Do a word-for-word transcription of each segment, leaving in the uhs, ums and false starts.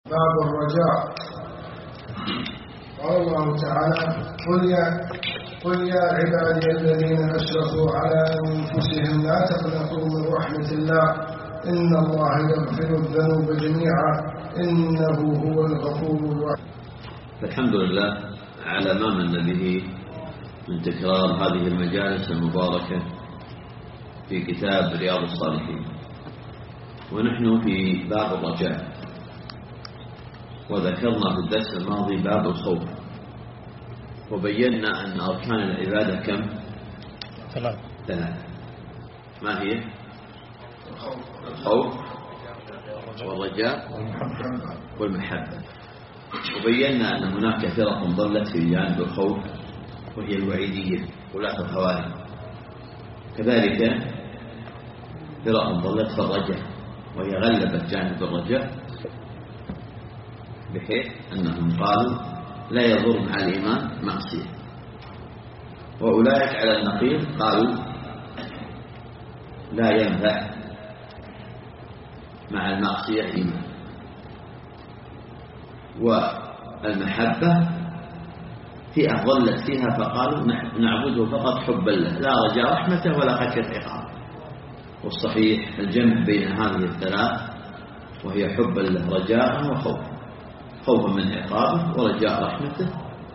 باب الرجاء. قال الله تعالى: قل يا قل يا عبادي الذين أشرفوا على أنفسهم لا تقنطوا من رحمة الله إن الله يغفر الذنوب جميعا إنه هو الغفور الرحيم. الحمد لله على ما من به من تكرار هذه المجالس المباركة في كتاب رياض الصالحين، ونحن في باب الرجاء، وذكرنا في الدرس الماضي باب الخوف، وبينا أن أركان العبادة كم؟ ثلاث ثلاث ما هي؟ الخوف والرجاء والمحبة. وبينا أن هناك فرق ضلت في جانب الخوف وهي الوعيدية ولاة الخوارج، كذلك فرق ضلت في الرجاء وهي غلبت جانب الرجاء، بحيث أنهم قالوا لا يضر مع الإيمان معصية، وأولئك على النقيض قالوا لا ينفع مع المعصية إيمان. والمحبة فئة ضلت فيها فقالوا نعبده فقط حبا له لا رجاء رحمته ولا خشية عقابه. والصحيح الجمع بين هذه الثلاث، وهي حبا له رجاء وخوفا، خوفا من عقابه ورجاء رحمته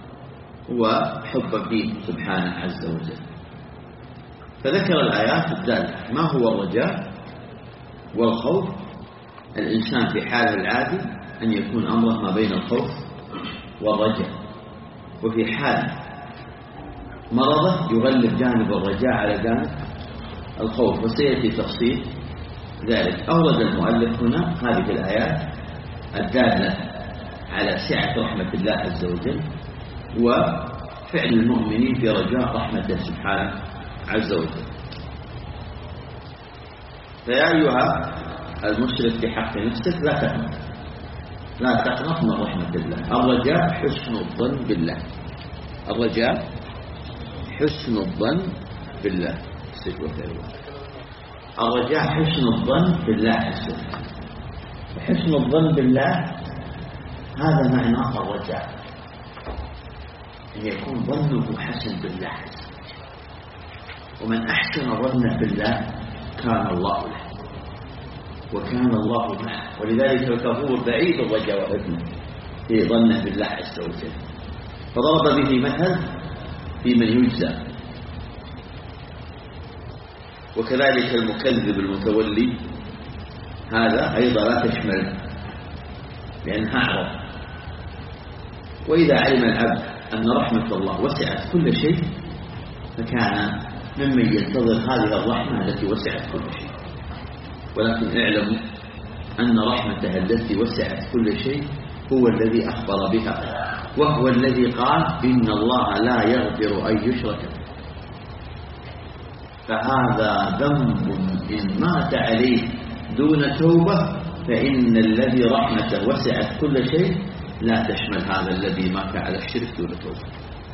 وحبا فيه سبحانه عز وجل. فذكر الآيات الدالة ما هو الرجاء والخوف. الإنسان في حاله العادي أن يكون أمره ما بين الخوف والرجاء، وفي حال مرضه يغلب جانب الرجاء على جانب الخوف، وسيأتي تفصيل ذلك. أورد المؤلف هنا هذه الآيات الدالة على سعة رحمة الله عز وجل وفعل المؤمنين في رجاء رحمته سبحانه عز وجل. فيا أيها المشرك في حق نفسك لا تقنط لا تقنط من رحمة الله. الرجاء حسن الظن بالله، الرجاء حسن الظن بالله الرجاء حسن الظن بالله عز وجل. حسن الظن بالله هذا معنى الرجاء، أن يكون ظنه حسن بالله عز وجل، ومن أحسن ظنه بالله كان الله له وكان الله معه. ولذلك الكفور بعيد الرجاء وحسنه في ظنه بالله عز وجل، فضرب به مثل في من يجزى. وكذلك المكذب المتولي هذا أيضا لا تشمل لأنها أعرض. وإذا علم العبد أن رحمة الله وسعت كل شيء فكان ممن ينتظر هذه الرحمة التي وسعت كل شيء. ولكن اعلموا أن رحمته التي وسعت كل شيء هو الذي أخبر بها، وهو الذي قال إن الله لا يغفر أن يشرك به. فهذا ذنب إن مات عليه دون توبة فإن الذي رحمته وسعت كل شيء لا تشمل هذا الذي مات على الشرك دون توبة.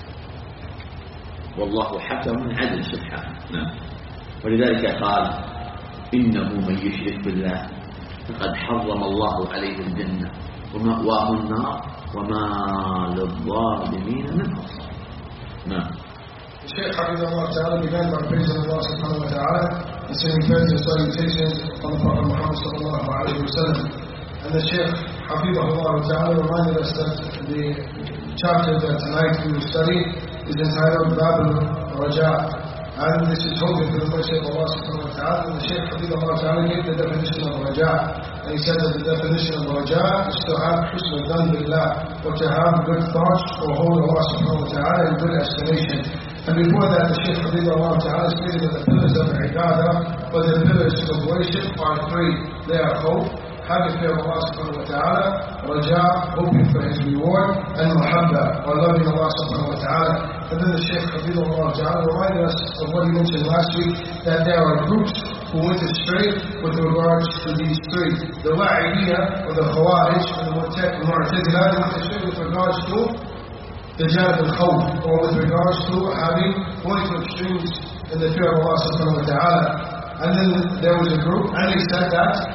والله حكم عدل سبحانه. نعم. ولذلك قال إنه من يشرك بالله فقد حرم الله عليه الجنة ومأواه النار وما للظالمين من نصير. نعم. الشيخ حفظه الله تعالى began by praising Allah subhanahu wa ta'ala and sending prayers and salutations on the Prophet Muhammad sallallahu alayhi wa sallam. And the Sheikh حفظه الله تعالى reminded us that the chapter that tonight we will study is entitled Bab al-Raja, and this is holding for the mercy of Allah subhanahu wa ta'ala. And the Sheikh حفظه الله تعالى gave the definition of Raja, and he said that the definition of Raja is to have husn al-dhan billah, or to have good thoughts or hold Allah subhanahu wa ta'ala in good estimation. And before that, the Shaykh Habibullah Ta'ala stated that the pillars of ibadah, or the pillars of worship, are three. They are hope, having fear of Allah subhanahu wa ta'ala, raja, hoping for his reward, and muhabba, or loving Allah subhanahu wa ta'ala. And then the Shaykh Habibullah Ta'ala reminded us of what he mentioned last week, that there are groups who went astray with regards to these three. The Wa'idiyah, or the Khawarij, or the Mu'tazila, they went astray with regards to the janib al-khawf, or with regards to having going to extremes in the fear of Allah subhanahu wa ta'ala. And then there was a group, and they said that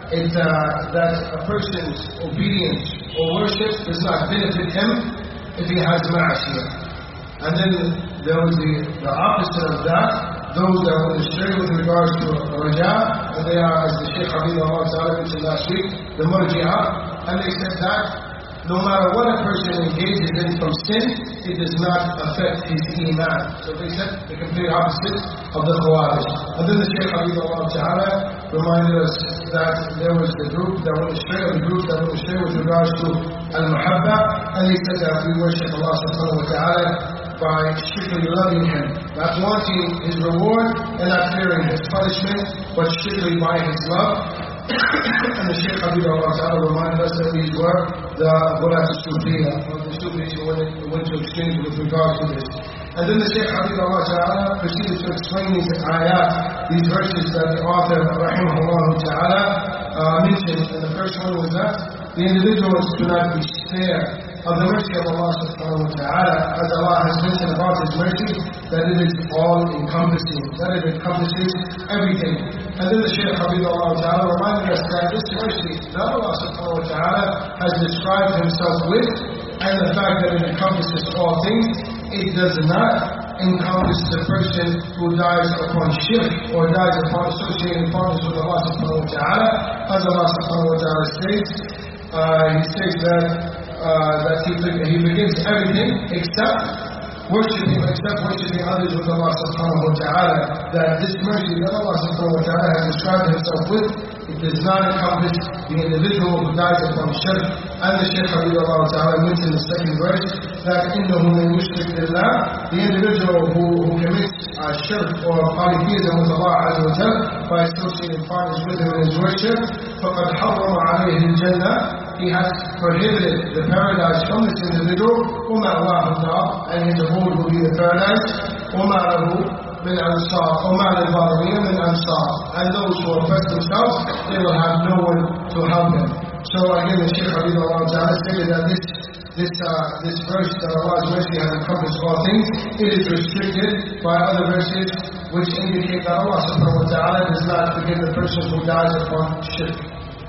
it, uh, that a person's obedience or worship does not benefit him if he has ma'asiyah. And then there was the, the opposite of that, those that were astray with regards to raja, and they are, as the Shaykh Habibullah Ta'ala mentioned last week, the murji'ah, and they said that no matter what a person engages in from sin, it does not affect his iman. So they said the complete opposite of the Khawarij. And then the Shaykh Habibullah Ta'ala reminded us that there was the group that went astray, or the group that went astray with regards to al-muhabba, and they said that we worship Allah subhanahu wa ta'ala by strictly loving Him, not wanting His reward and not fearing His punishment, but strictly by His love. And the Shaykh Habibullah Ta'ala reminded us that these were the Ghulat al-Sufiyya, or the Sufis who went, went to extremes with regard to this. And then the Shaykh Habibullah Ta'ala proceeded to explain these ayat, these verses that the author, rahimahullah Ta'ala, uh, mentioned. And the first one was that the individuals do not despair of the mercy of Allah subhanahu wa ta'ala, as Allah has mentioned about His mercy, that it is all-encompassing, that it encompasses everything. And then the Shaykh Habibullah Ta'ala reminded us that this mercy that Allah subhanahu wa ta'ala has described Himself with, and the fact that it encompasses all things, it does not encompass the person who dies upon shirk or dies upon associating partners with Allah subhanahu wa ta'ala. As Allah subhanahu wa ta'ala states, uh, He states that Uh, that he, he begins everything except worshiping, except worshiping others with Allah subhanahu wa ta'ala. That this mercy that Allah subhanahu wa ta'ala has described Himself with, it does not encompass the individual who dies upon shirk. And the Shaykh Habibullah Ta'ala mentioned in the second verse that إِنَّهُ مَنْ يُشْرِكْ بِاللَّهِ, the individual who, who commits uh, shirk or polytheism with Allah Azza wa Jal by associating partners with Him in His worship, فَقَدْ حَرَّمَ عَلَيْهِ الْجَنَّةِ, he has prohibited the paradise from this individual, وَمَأْوَاهُ النَّارِ, and his abode will be the paradise, وَمَا لَهُ مِنْ أَنصَارٍ, وَمَا لِلظَّالِمِينَ مِنْ أَنصَارٍ, and those who oppress themselves, they will have no one to help them. So again, the Shaykh Habibullah Ta'ala stated that this this uh, this verse that Allah's mercy has encompassed all things, it is restricted by other verses which indicate that Allah subhanahu wa ta'ala does not forgive the person who dies upon shirk.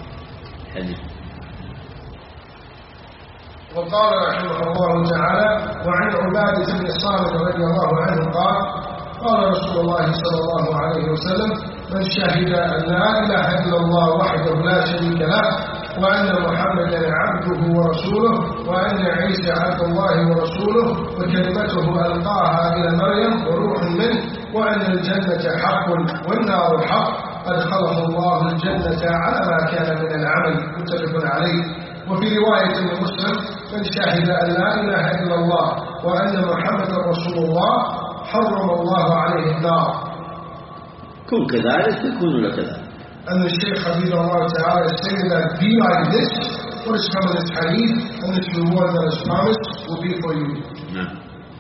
وقال رحمه الله تعالى: وعن عبادة بن الصامت رضي الله عنه قال: قال رسول الله صلى الله عليه وسلم: من شهد أن لا إله إلا الله وحده لا شريك له، وأن محمدا عبده ورسوله، وأن عيسى عبد الله ورسوله، وكلمته ألقاها إلى مريم وروح منه، وأن الجنة حق والنار حق، أدخله الله الجنة على ما كان من العمل. متفق عليه. وفي رواية لمسلم: من شهد أن لا إله إلا الله وأن محمدا رسول الله حرم الله عليه النار. كن كذلك تكون لكذلك. And the Shaykh Habibullah Ta'ala is saying that be like this, what is from this hadith, and this reward that is promised will be for you. نعم.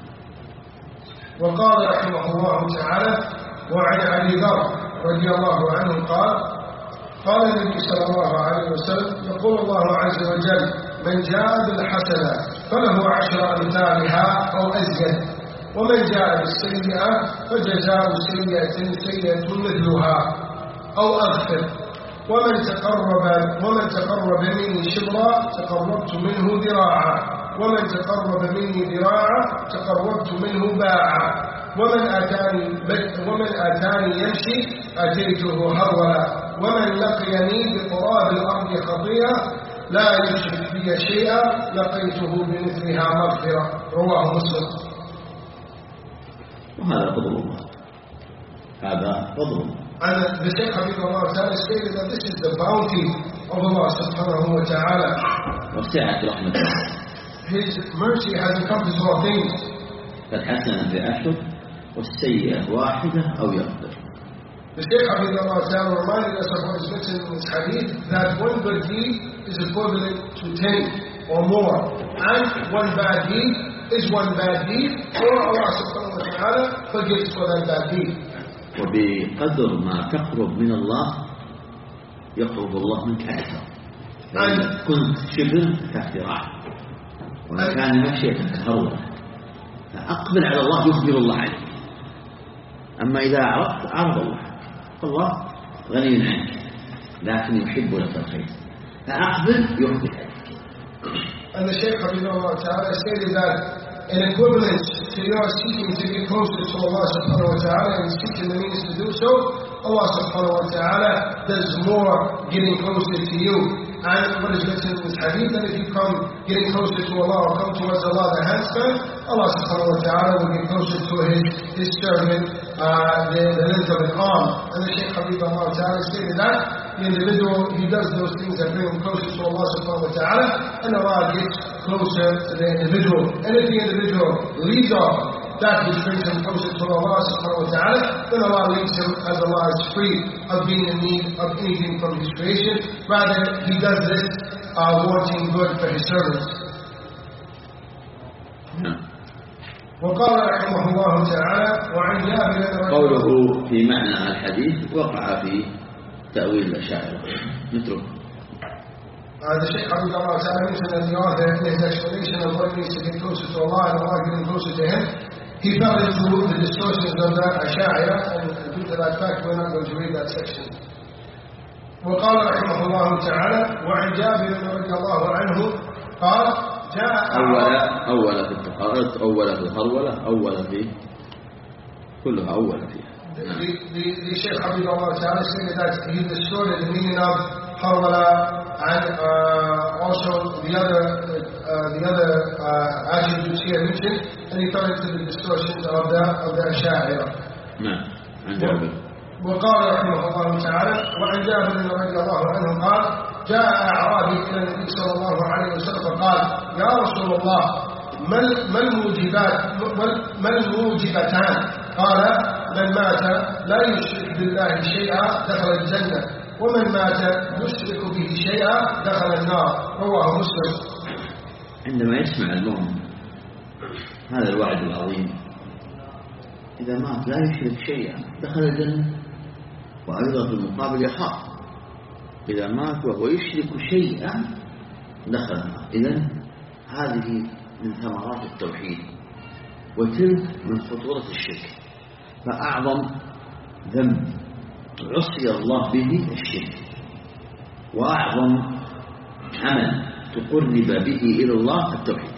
وقال رحمه الله تعالى: وعن أبي ذر رضي الله عنه قال: قال النبي صلى الله عليه وسلم: يقول الله عز وجل: من جاء بالحسنة فله عشر أمثالها أو أزيد، ومن جاء بالسيئة فجزاء سيئة سيئة مثلها أو أغفر، ومن تقرب ومن تقرب مني شبرا تقربت منه ذراعا، ومن تقرب مني ذراعا تقربت منه باعا، ومن أتاني ومن أتاني يمشي أتيته هرولا، ومن لقيني بقراب الأرض خطيئة لا يشرك بي شيئا لقيته بمثلها مغفرة. رواه مسلم. وهذا فضل الله. هذا فضل الله. And the Shaykh Habibullah Ta'ala stated that this is the bounty of Allah subhanahu wa ta'ala. وسعت رحمته. His mercy has encompassed all things. فالحسنة بعشر والسيئة واحدة أو يغفر. The Shaykh Habibullah Ta'ala reminded us of what is mentioned in this hadith, that one good deed is equivalent to ten or more, and one bad deed is one bad deed, or Allah subhanahu wa ta'ala forgives for that bad deed. وبقدر ما تقرب من الله يقرب الله منك أكثر. فإن كنت شبر كذراع، وإن كان مشيك كهرولة، فأقبل على الله يخبر الله عليك. أما إذا عرفت عرض الله، فالله غني عنك. لكن يحب لك الخير فأقبل يحبك. And the Shaykh Habibullah Ta'ala stated that in equivalence to your seeking to get closer to Allah subhanahu wa ta'ala and seeking the means to do so, Allah subhanahu wa ta'ala does more getting closer to you. And what is mentioned in this hadith, that if you come getting closer to Allah or come towards Allah the handspan, Allah subhanahu wa ta'ala will get closer to His, his servant, uh, the, the length of an arm. And the Shaykh Habibullah Ta'ala stated that the individual, he does those things that bring him closer to Allah subhanahu wa ta'ala, and Allah gets closer to the individual. And if the individual leaves off that which brings him closer to Allah subhanahu wa ta'ala, then Allah leaves him as Allah is free of being in need of anything from His creation. Rather, He does this uh, wanting good for His servants. وقال رحمه الله تعالى وعن جابر قوله في معنى الحديث وقع في تأويل الأشاعرة. نترك. Uh, the Shaykh Habibullah Ta'ala mentioned that the author, in his explanation of what it means to get closer to Allah and Allah getting closer to Him, he fell into the distortions of the Asha'ira, and due to that fact we're not going to read that section. وقال رحمه الله تعالى وعن جابر رضي الله عنه قال جاء أول أول في التقارات أول في الهرولة أول في كلها أول فيها. The, the, the Shaykh Habibullah Ta'ala stated that he distorted the meaning of Harwala and uh, also the other uh, the other uh, attributes here mentioned, and he fell into the distortions of the of the Asha'ira. نعم. عن جابر. وقال رحمه الله تعالى وعن جابر رضي الله عنه قال جاء أعرابي إلى النبي صلى الله عليه وسلم فقال يا رسول الله ما الموجبات ما الموجبتان؟ قال من مات لا يشرك بالله شيئا دخل الجنة ومن مات يشرك به شيئا دخل النار. رواه مسلم. عندما يسمع المؤمن هذا الوعد العظيم إذا مات لا يشرك شيئا دخل الجنة، وأيضا في المقابل يخاف إذا مات وهو يشرك شيئا دخل النار. إذن هذه من ثمرات التوحيد وتلك من خطورة الشرك. فأعظم ذنب عصي الله به الشرك، وأعظم عمل تقرب به إلى الله التوحيد.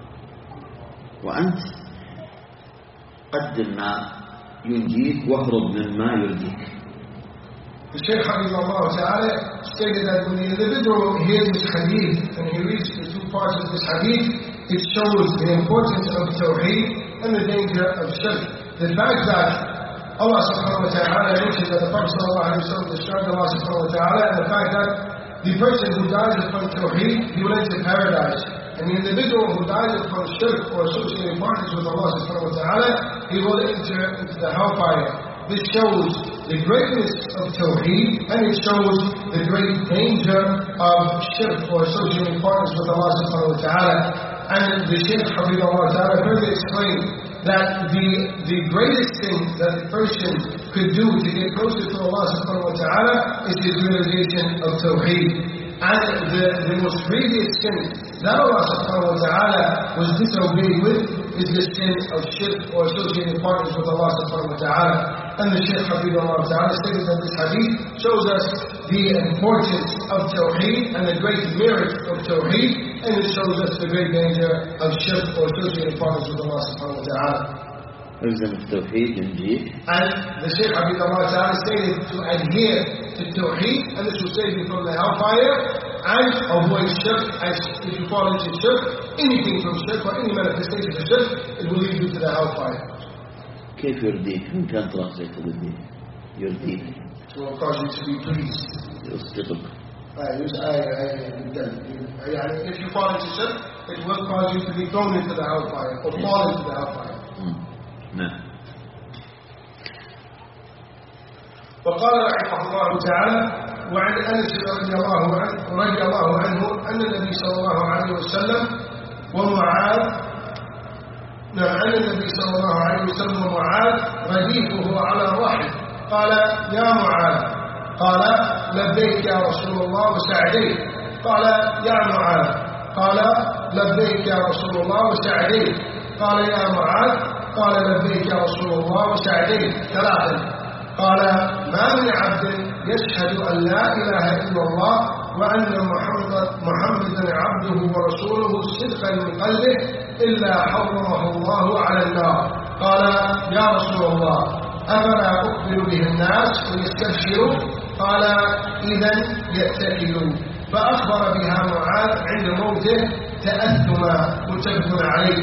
وأنت قدم ما ينجيك واهرب مما يرضيك. The Shaykh Habibullah Ta'ala stated that when the individual hears this hadith and he reads the two parts of this hadith, it shows the importance of Tawheed and the danger of shirk. The fact that Allah subhanahu wa ta'ala mentioned that the Prophet sallallahu alayhi wa sallam described Allah subhanahu wa ta'ala, and the fact that the person who dies upon Tawheed, he will enter paradise. And the individual who dies upon shirk or associating partners with Allah subhanahu wa ta'ala, he will enter into the hellfire. This shows the greatness of Tawheed, and it shows the great danger of shirk or associating partners with Allah subhanahu wa ta'ala. And the Shaykh Habibullah Ta'ala further explained that the, the greatest thing that a person could do to get closer to Allah subhanahu wa ta'ala is his realization of Tawheed. And the, the most grievous sin that Allah subhanahu wa ta'ala was disobeyed with is the sin of shirk or associating partners with Allah subhanahu wa ta'ala. And the Shaykh Habibullah Ta'ala stated that this hadith shows us the importance of Tawheed and the great merit of Tawheed, and it shows us the great danger of shirk or associating partners with Allah subhanahu wa ta'ala. الزم التوحيد ينجيك. And the Shaykh Habibullah Ta'ala stated to adhere to Tawheed, and this will save you from the hellfire, and avoid shirk. And if you fall into shirk, anything from shirk or any manifestation of shirk, it will lead you to the hellfire. كيف يرضيك؟ إن كانت رأسك يرضيك يرضيك. It will cause you to be pleased. يصدقك. If you fall into shirk, it will cause you to be thrown into the hellfire or fall into the hellfire. نعم. وقال رحمه الله تعالى وعن أنس رضي الله عنه رضي الله عنه أن النبي صلى الله عليه وسلم ومعاذ نعم أن النبي صلى الله عليه وسلم ومعاذ رديفه على الرحل قال يا معاذ قال لبيك يا رسول الله وسعديك قال يا معاذ قال لبيك يا رسول الله وسعديك قال يا معاذ قال لبيك يا رسول الله وسعديك ثلاثا قال ما من عبد يشهد أن لا إله إلا الله وأن محمد محمدا عبده ورسوله صدقا من قلبه إلا حرمه الله على النار. قال يا رسول الله أفلا أخبر به الناس ويستبشروا؟ قال إذا يتكلوا. فأخبر بها معاذ عند موته تأثما متفق عليه.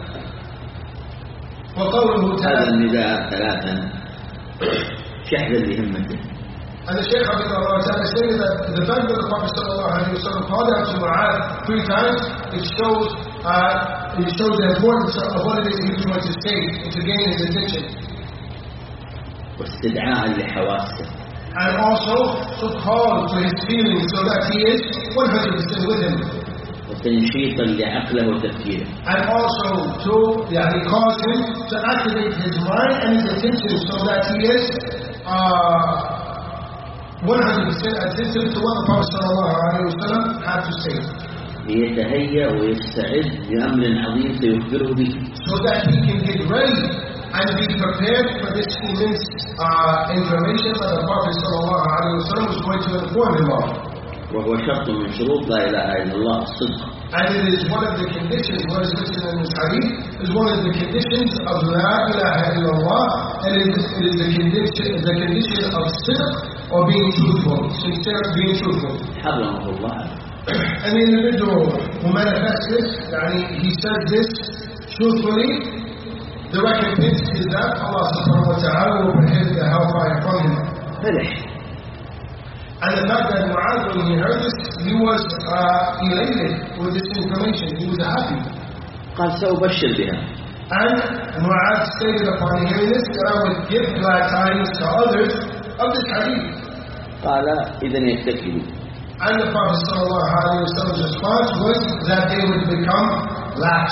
وقوله تعالى هذا النداء ثلاثا شحذا لهمته. And the Shaykh Abdullah Ta'ala stated that the fact that the Prophet sallallahu alayhi wa sallam called out to Mu'adh three times, it shows, uh, it shows the importance of what it is he was going to say and to gain his attention. واستدعاء لحواسه. And also to call to his feelings so that he is one hundred percent with him. وتنشيطا لعقله وتفكيره. And also to يعني cause him to activate his mind and his attention so that he is uh, one hundred percent attentive to what the Prophet sallallahu alayhi wa sallam had to say. ليتهيأ ويستعد لأمر عظيم سيخبره به. So that he can get ready and be prepared for this immense uh, information that the Prophet sallallahu alayhi wa sallam was going to inform him of. وهو شرط من شروط لا إله إلا الله الصدق. And it is one of the conditions, what is mentioned in this hadith, is one of the conditions of La ilaha illallah, and it is, it is the condition, the condition of sidq, or being truthful, sincere, being truthful. حرمه الله. And the individual who manifests this, he says this truthfully, the recompense is that Allah subhanahu wa ta'ala will prohibit the hellfire from him. فرح. And the fact that Mu'adh, when he heard this, he was uh, elated with this information. He was happy. قال سأبشر بها. And Mu'adh stated upon hearing this that I would give glad tidings to others of this hadith. قال إذن يتكلوا. And the Prophet sallallahu alayhi wa sallam's response was that they would become lax.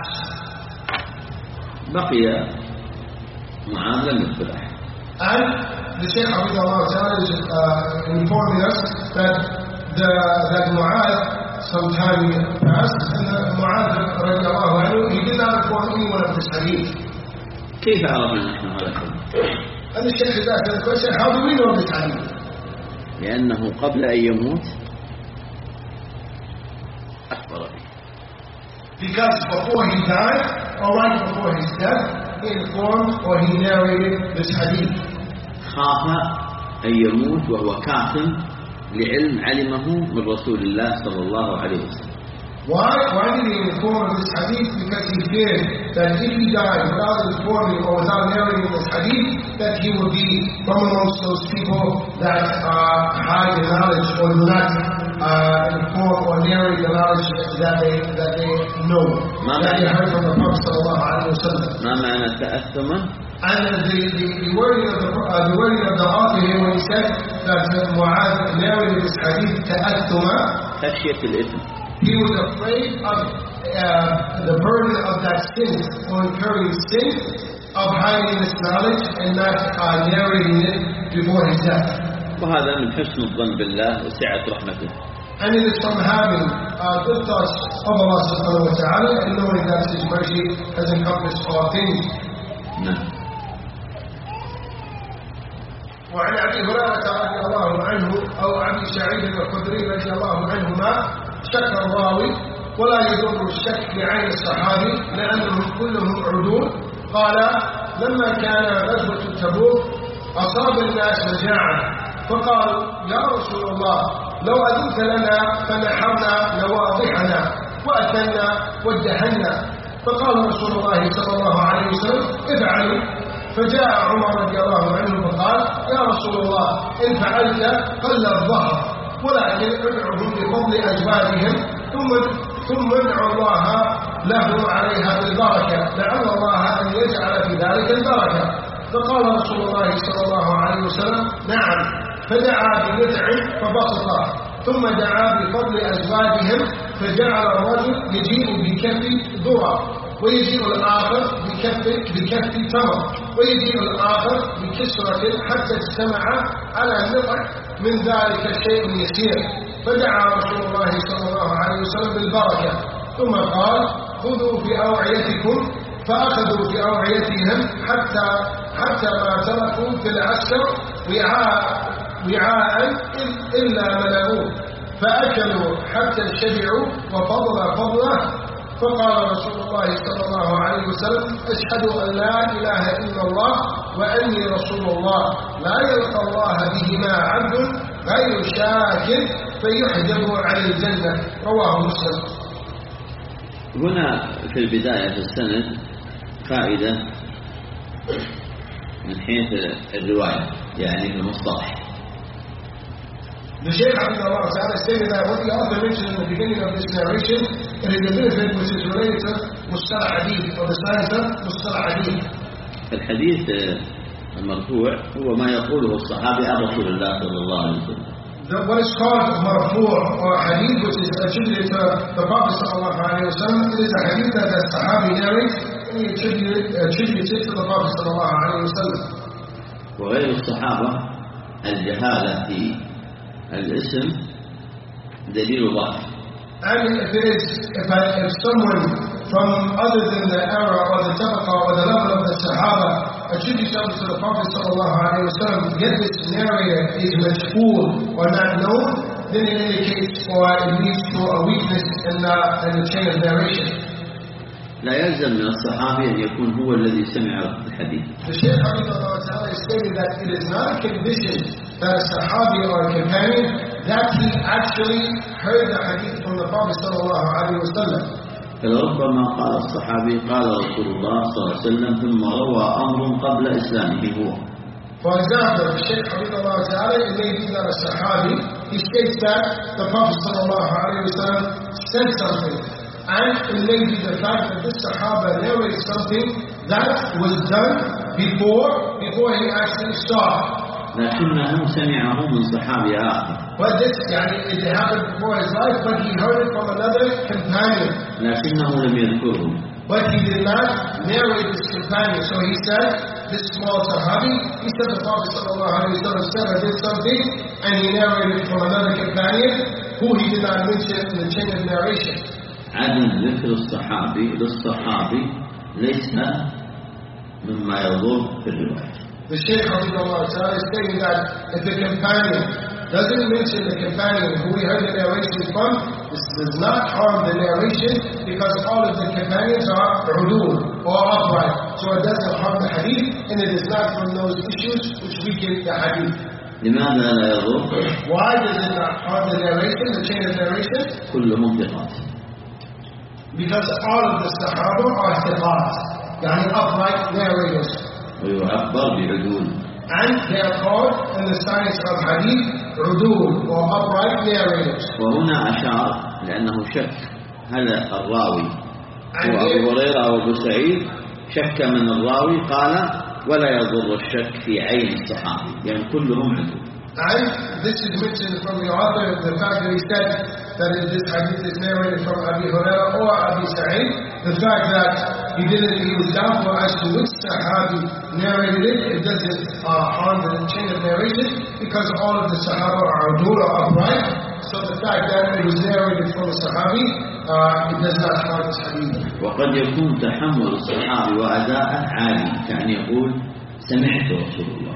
بقي معاذ لم يدخل أحد. And the Shaykh Abdullah Ta'ala is uh, informing us that the that Mu'adh some time passed and the Mu'adh radiallahu anhu, he did not inform anyone of this hadith. كيف عرفنا نحن هذا الحديث؟ And the Shaykh is asking the question, how do we know this hadith? لأنه قبل أن يموت أخبر به. Because before he died, or right before his death, he informed or he narrated this hadith. خاف أن يموت وهو كاظم لعلم علمه من رسول الله صلى الله عليه وسلم. Why? Why did he inform of this hadith? Because he feared that if he died without informing or without narrating this hadith, that he would be from amongst those people that uh, hide the knowledge or do not uh, inform or narrate the knowledge that they that they know, that they heard from the Prophet sallallahu alaihi wasallam. ما معنى تأثما؟ And the, the, the wording of the uh, the wording of the author here when he said that Mu'adh narrated this hadith تأثما, خشية الإثم. he was afraid of uh, the burden of that sin, or incurring sin, of hiding this knowledge and not uh, narrating it before his death. وهذا من حسن الظن بالله وسعة رحمته. And it is from having uh, good thoughts of Allah subhanahu wa ta'ala and knowing that His mercy has encompassed all things. نعم. وعن أبي هريرة رضي الله عنه أو أبي سعيد الخدري رضي الله عنهما شك الراوي ولا يضر الشك بعين الصحابي لأنهم كلهم عدول. قال لما كان غزوة تبوك أصاب الناس مجاعة فقالوا يا رسول الله لو أذنت لنا فنحرنا نواضحنا وأكلنا وادهنا. فقال رسول الله صلى الله عليه وسلم افعلوا. فجاء عمر رضي الله عنه فقال يا رسول الله إن فعلت قل الظهر ولكن ادعهم بفضل أجوادهم ثم ثم ادعوا الله لهم عليها بالبركة لعل الله أن يجعل في ذلك البركة. فقال رسول الله صلى الله عليه وسلم نعم. فدعا ببدع فبسطه ثم دعا بفضل أزواجهم فجعل الرجل يجيء بكف ذرة ويجيء الآخر بكف بكف تمر ويجيء الآخر بكسرة حتى اجتمع على نطع من ذلك شيء يسير. فدعا رسول الله صلى الله عليه وسلم بالبركة ثم قال خذوا في أوعيتكم. فأخذوا في أوعيتهم حتى حتى ما تركوا في العسكر وعاء وعاء إلا ملأوه فأكلوا حتى شبعوا وفضل فضله. فقال رسول الله صلى الله عليه وسلم أشهد أن لا إله إلا الله وأني رسول الله لا يلقى الله بهما عبد غير شاك فيحجب عن الجنة. رواه مسلم. هنا في البداية في السند فائدة من حيث الرواية يعني في المصطلح. The Shaykh Abdullah Ta'ala stated that what the author mentioned in the beginning of this narration, it is a benefit which is related to Mustalah Hadith, or the science of Mustalah Hadith. الحديث المرفوع هو ما يقوله الصحابي عن رسول الله صلى الله عليه وسلم. What is called marfu' or hadith, which is attributed to the Prophet sallallahu alaihi wasallam, it is a hadith that the Sahabi narrates and he attributes it to the Prophet sallallahu alaihi wasallam. وغير الصحابة الجهالة في الاسم دليل ضعف. And if it is, if, I, if someone from other than the era or the tabaqa or the level of the Sahaba attributes something to the Prophet sallallahu alaihi wasallam, yet this narrator is majhul or not known, then it indicates or it leads to a weakness in the, in the chain of narration. لا يلزم من الصحابي أن يكون هو الذي سمع الحديث. The Shaykh Abdullah Ta'ala is stating that it is not a condition that a Sahabi or a companion that he actually heard the hadith from the Prophet sallallahu alaihi wasallam. فربما قال الصحابي قال رسول الله صلى الله عليه وسلم ثم روى أمر قبل إسلامه هو. For example, the Shaykh Abdullah Ta'ala, it may be that a Sahabi, he states that the Prophet sallallahu alaihi wasallam said something. And it may be the fact that this Sahaba narrates something that was done before, before he actually saw. لكنه سمعه من صحابي آخر. But this, يعني, it happened before his life, but he heard it from another companion. لكنه لم يذكره. But he did not narrate this companion. So he said, this small Sahabi, he said the Prophet sallallahu alaihi wasallam said or did something, and he narrated it from another companion who he did not mention in the chain of narration. عدم ذكر الصحابي للصحابي ليس مما يضر في الرواية. The Shaykh Abdullah Ta'ala is saying that if the companion doesn't mention the companion who we heard the narration from, this does not harm the narration because all of the companions are udul or upright. So it doesn't harm the hadith and it is not from those issues which weaken the hadith. لماذا لا يضر؟ Why does it not harm the narration, the chain of narration? كلهم ثقات. Because all of the Sahaba are thiqat, yani upright narrators. ويعبر بعدول. And they are called in the science of hadith udul or upright narrators. وهنا أشار لأنه شك هل الراوي هو أبو هريرة أو أبو سعيد، شك من الراوي قال ولا يضر الشك في عين الصحابي يعني كلهم عدول. And this is mentioned from the author, the fact that he said that this hadith is narrated from Abu Hurairah or Abu Sa'id, the fact that he didn't, he was doubtful as to which Sahabi narrated it, it doesn't uh, harm the chain of narration because all of the Sahaba are udul or upright. So the fact that it was narrated from a Sahabi, uh, it does not harm this hadith. وقد يكون تحمل الصحابي وأداءه عالي، يعني يقول سمعت رسول الله.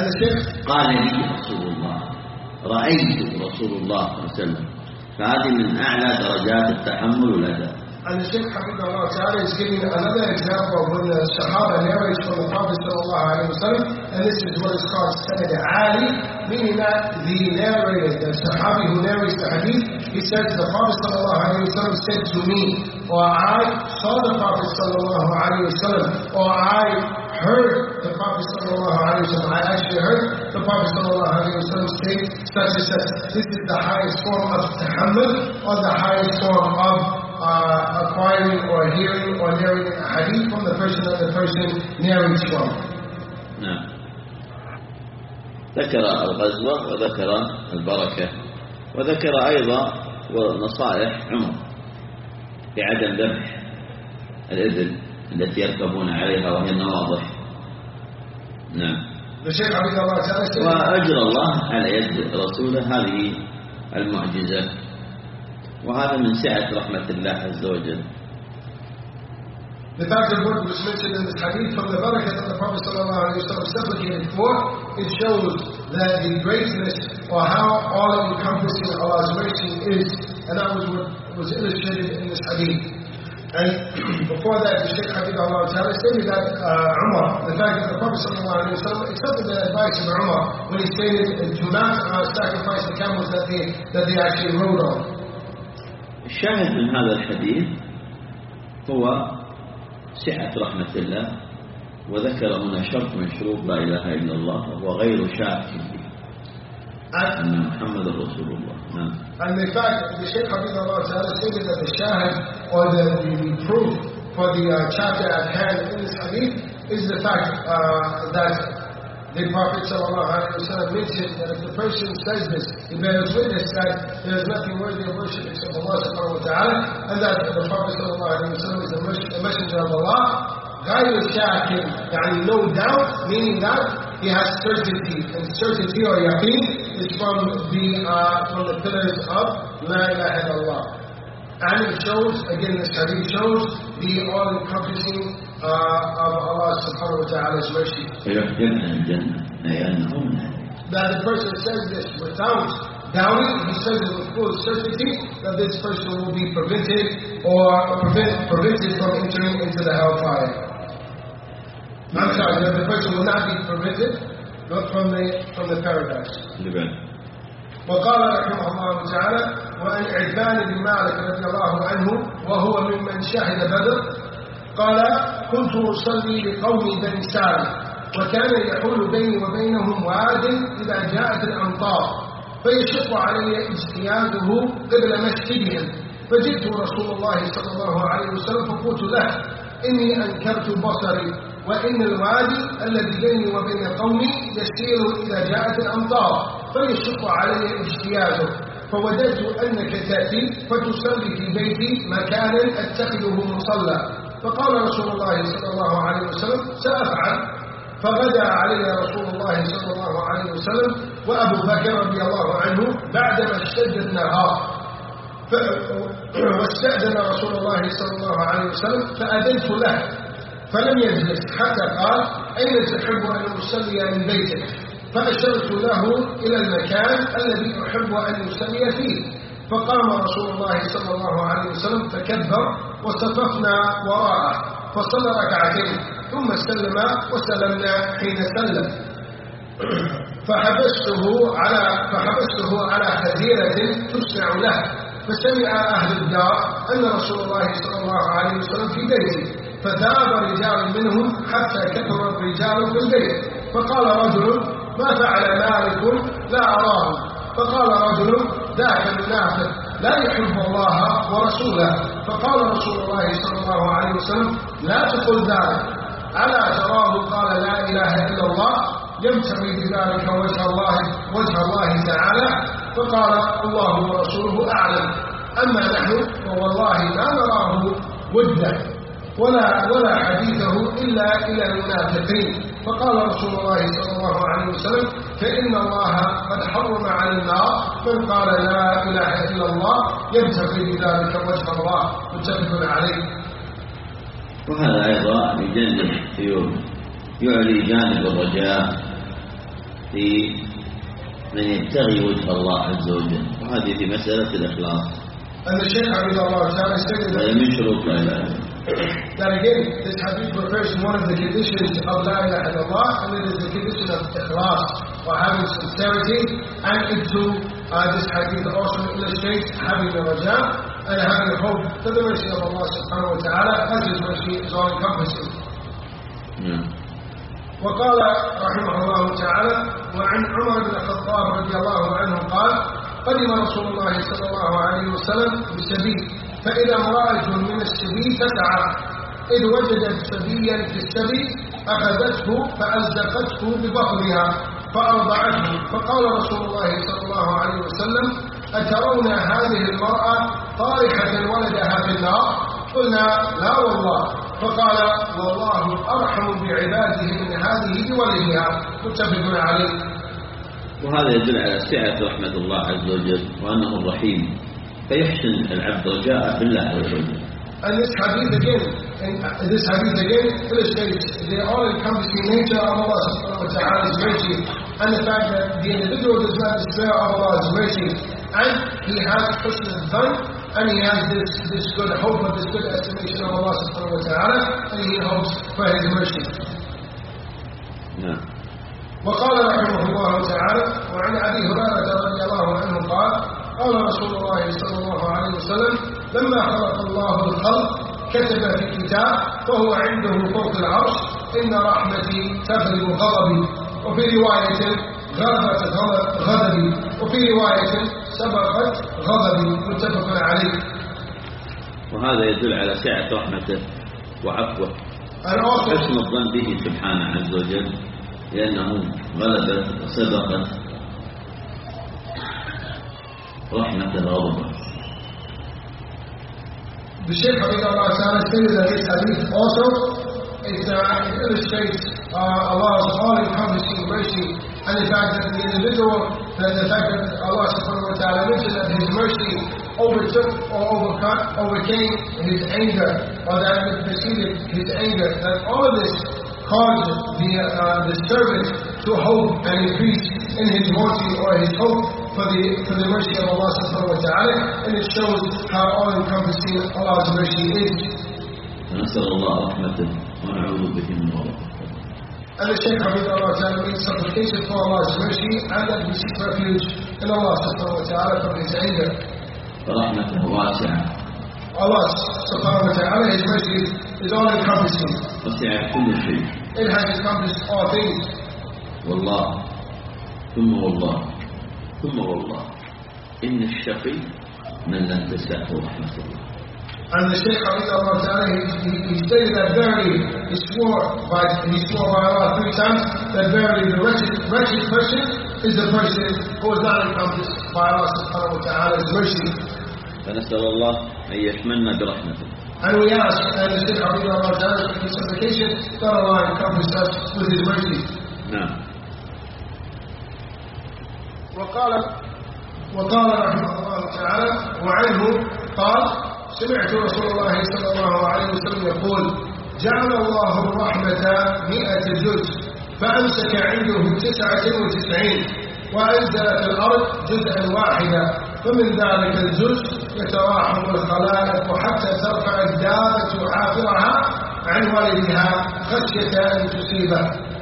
قال لي رسول الله، رأيت رسول الله صلى الله عليه وسلم، فهذه من أعلى درجات التحمل والأداء. And the Shaykh Hafidhullah Ta'ala is giving another example of when the Sahaba narrates from the Prophet sallallahu alaihi wasallam, and this is what is called Sanad Ali, meaning that the narrator, the Sahabi who narrates the hadith, he says the Prophet sallallahu alaihi wasallam said to me, or I saw the Prophet sallallahu alaihi wasallam, or I heard the Prophet sallallahu alaihi wasallam. I actually heard the Prophet sallallahu alaihi wasallam say such and such. This is the highest form of tahammul, or the highest form of uh, acquiring or hearing or narrating a hadith from the person that the person narrates from. نعم. ذكر الغزوة وذكر البركة وذكر أيضا نصائح عمر في عدم ذبح الإبل التي يركبون عليها وهي النواضح. نعم. وأجر الله على يد رسوله هذه المعجزة، وهذا من سعة رحمة الله عز وجل. The fact of what was mentioned in this hadith from the barakah that the Prophet ﷺ supplicated for, it shows that the greatness or how all-encompassing Allah's mercy is, and that was what was illustrated in this hadith. And before that, the Shaykh Hafidahullah Ta'ala stated that uh, Umar, the fact that the Prophet ﷺ accepted the advice of Umar when he stated to not uh, sacrifice the camels that they, that they actually rode on. الشاهد من هذا الحديث هو سعة رحمة الله، وذكر هنا شرط من شروط لا إله إلا الله وهو غير شاك فيه أن محمد رسول الله. نعم. And in fact, the Shaykh Hafidahullah Ta'ala stated that the shahid or the, the proof for the uh, chapter at hand in this hadith is the fact uh, that the Prophet ﷺ mentioned that if the person says this, he bears witness that there is nothing worthy of worship except Allah subhanahu wa ta'ala, and that the Prophet ﷺ is the messenger of Allah. غير شاك, يعني no doubt, meaning that he has certainty, and certainty or yaqeen is from the uh, from the pillars of La ilaha illallah. And it shows, again this hadith shows the all-encompassing uh, of Allah subhanahu wa ta'ala's mercy. That the person says this without doubting, he says it with full certainty that this person will be prevented or prevent, prevented from entering into the hellfire. I'm sorry, that the person will not be prevented not from the from the paradise. وقال رحمه الله تعالى: وعن عتبان بن مالك رضي الله عنه وهو ممن شهد بدر قال: كنت أصلي لقوم بني سالم وكان يحول بيني وبينهم واد إذا جاءت الأمطار فيشق علي اجتيازه قبل مسجدهم، فجئت رسول الله صلى الله عليه وسلم فقلت له: إني أنكرت بصري وإن الوادي الذي بيني وبين قومي يسير إذا جاءت الأمطار فيشق علي اجتيازه، فوددت أنك تأتي فتصلي في بيتي مكانا أتخذه مصلى. فقال رسول الله صلى الله عليه وسلم: سأفعل. فغدا علي رسول الله صلى الله عليه وسلم وأبو بكر رضي الله عنه بعدما اشتد النهار، واستأذن رسول الله صلى الله عليه وسلم فأذنت له فلم يجلس حتى قال: أين تحب أن أصلي من بيتك؟ فأشرت له إلى المكان الذي أحب أن يصلي فيه، فقام رسول الله صلى الله عليه وسلم فكبر وصففنا وراءه فصلى ركعتين ثم سلم وسلمنا حين سلم، فحبسته على فحبسته على حزيرة تصنع له، فسمع أهل الدار أن رسول الله صلى الله عليه وسلم في بيته، فذهب رجال منهم حتى كثر الرجال في البيت، فقال رجل: ما فعل مالك؟ لا أراه. فقال رجل: ذاك المنافق لا يحب الله ورسوله. فقال رسول الله صلى الله عليه وسلم: لا تقل ذلك، ألا تراه قال لا إله إلا الله يبتغي بذلك وجه الله وجه الله تعالى؟ فقال: الله ورسوله أعلم، أما نحن فوالله ما نراه وده ولا ولا حديثه إلا إلى المنافقين. فقال رسول الله صلى الله عليه وسلم: فإن الله قد حرم على النار من قال لا إله إلا الله يبتغي بذلك وجه الله، متفق عليه. وهذا أيضا يجنب يعلي جانب الرجاء في من يبتغي وجه الله عز وجل، وهذه في مسألة الإخلاص. هذا من شروط لا إله إلا الله. That again, this hadith refers to one of the conditions of La ilaha illallah, and it is the condition of ikhlas, or having sincerity, and it too, uh, this hadith also illustrates having the raja, and having the hope for the mercy of Allah subhanahu wa ta'ala, as His mercy is all encompassing. Yeah. وقال رحمه الله تعالى: وعن عمر بن الخطاب رضي الله عنه قال: قدم رسول الله صلى الله عليه وسلم بسبي، فإذا امرأة من السبي تسعى، إذ وجدت سبيا في السبي أخذته فألزقته ببطنها فأرضعته، فقال رسول الله صلى الله عليه وسلم: أترون هذه المرأة طارحة ولدها في النار؟ قلنا: لا والله. فقال: والله أرحم بعباده من هذه بولدها، متفق عليه. وهذا يدل على سعة رحمة الله عز وجل وأنه الرحيم، فيحسن العبد رجاء بالله عز وجل. And this hadith again And this hadith again illustrates the all-encompassing nature of Allah subhanahu wa ta'ala's mercy, and the fact that the individual does not despair of Allah's mercy, and he has husn al-dhan, and he has this, this good hope of this good estimation of Allah subhanahu wa ta'ala, and he hopes for his mercy. No. وقال رحمه الله تعالى: وعن أبي هريرة رضي الله عنه قال: قال رسول الله صلى الله عليه وسلم: لما خلق الله الخلق كتب في كتاب وهو عنده فوق العرش: إن رحمتي تغلب غضبي. وفي رواية: غلبت غضبي. وفي رواية: سبقت غضبي. متفق عليه. وهذا يدل على سعة رحمته وعفوه وحسن الظن به سبحانه عز وجل، لأنه غلبت وسبقت رحمة غضبه. The Shaykh Habibullah Ta'ala stated that this hadith also it, uh, it illustrates uh, Allah's all-encompassing mercy, and the fact that the individual, that the fact that Allah subhanahu wa ta'ala mentioned that his mercy overtook or overcome, overcame his anger, or that it preceded his anger, that all of this caused the, uh, the servant to hope and increase in his wanting or his hope for the, for the mercy of Allah subhanahu wa ta'ala, and it shows how all-encompassing Allah's mercy is. نسأل الله رحمته ونعوذ به من غضبه. And the Shaykh Habibullah Ta'ala makes supplication for Allah's mercy, and that we seek refuge in Allah subhanahu wa ta'ala from his anger. فرحمته واسعة. Allah subhanahu wa ta'ala, his mercy is all-encompassing. وسعت كل شيء. It has encompassed all things. والله ثم والله ثم والله إن الشقي من لم تسعه رحمة الله. And the Shaykh Habibullah Ta'ala, he, he, he stated that verily, he swore by he swore by Allah three times that verily the wretched, wretched person is the person who is not encompassed by Allah subhanahu wa ta'ala's mercy. فنسأل الله أن يشملنا برحمته. And we ask, and the Shaykh Habibullah Ta'ala, in supplication, that Allah encompass us with his mercy. نعم. وقال وقال رحمه الله تعالى وعنه قال: سمعت رسول الله صلى الله عليه وسلم يقول: جعل الله الرحمة مئة جزء فأمسك عنده تسعة وتسعين وأنزل في الأرض جزءا واحدا، فمن ذلك الجزء يتراحم الخلائق حتى ترفع الدابة حافرها عن والدها خشية أن تصيبه.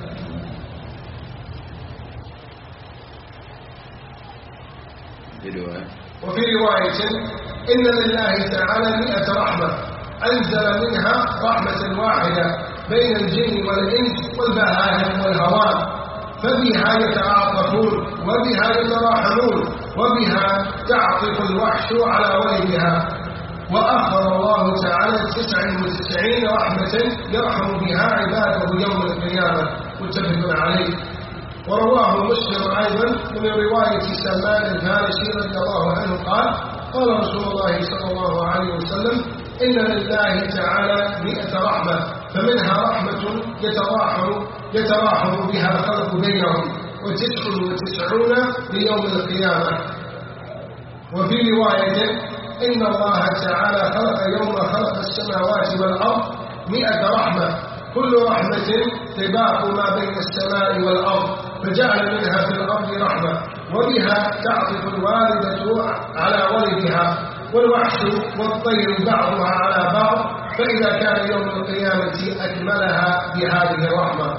وفي رواية: إن لله تعالى مئة رحمة أنزل منها رحمة واحدة بين الجن والإنس والبهائم والهوان، فبها يتعاطفون وبها يتراحمون وبها تعطف الوحش على ولدها. وأخر الله تعالى تسع وتسعين رحمة يرحم بها عباده يوم القيامة. متفق عليه. ورواه مسلم أيضا من رواية سلمان الفارسي رضي الله عنه قال: قال رسول الله صلى الله عليه وسلم: إن لله تعالى مئة رحمة فمنها رحمة يتراحم يتراحم بها الخلق بينهم، وتسع وتسعون ليوم القيامة. وفي رواية: إن الله تعالى خلق يوم خلق السماوات والأرض مئة رحمة كل رحمة طباق ما بين السماء والأرض، فجعل منها في الأرض رحمة وبها تعطف الوالدة على ولدها والوحش والطير بعضها على بعض، فإذا كان يوم القيامة أكملها بهذه الرحمة.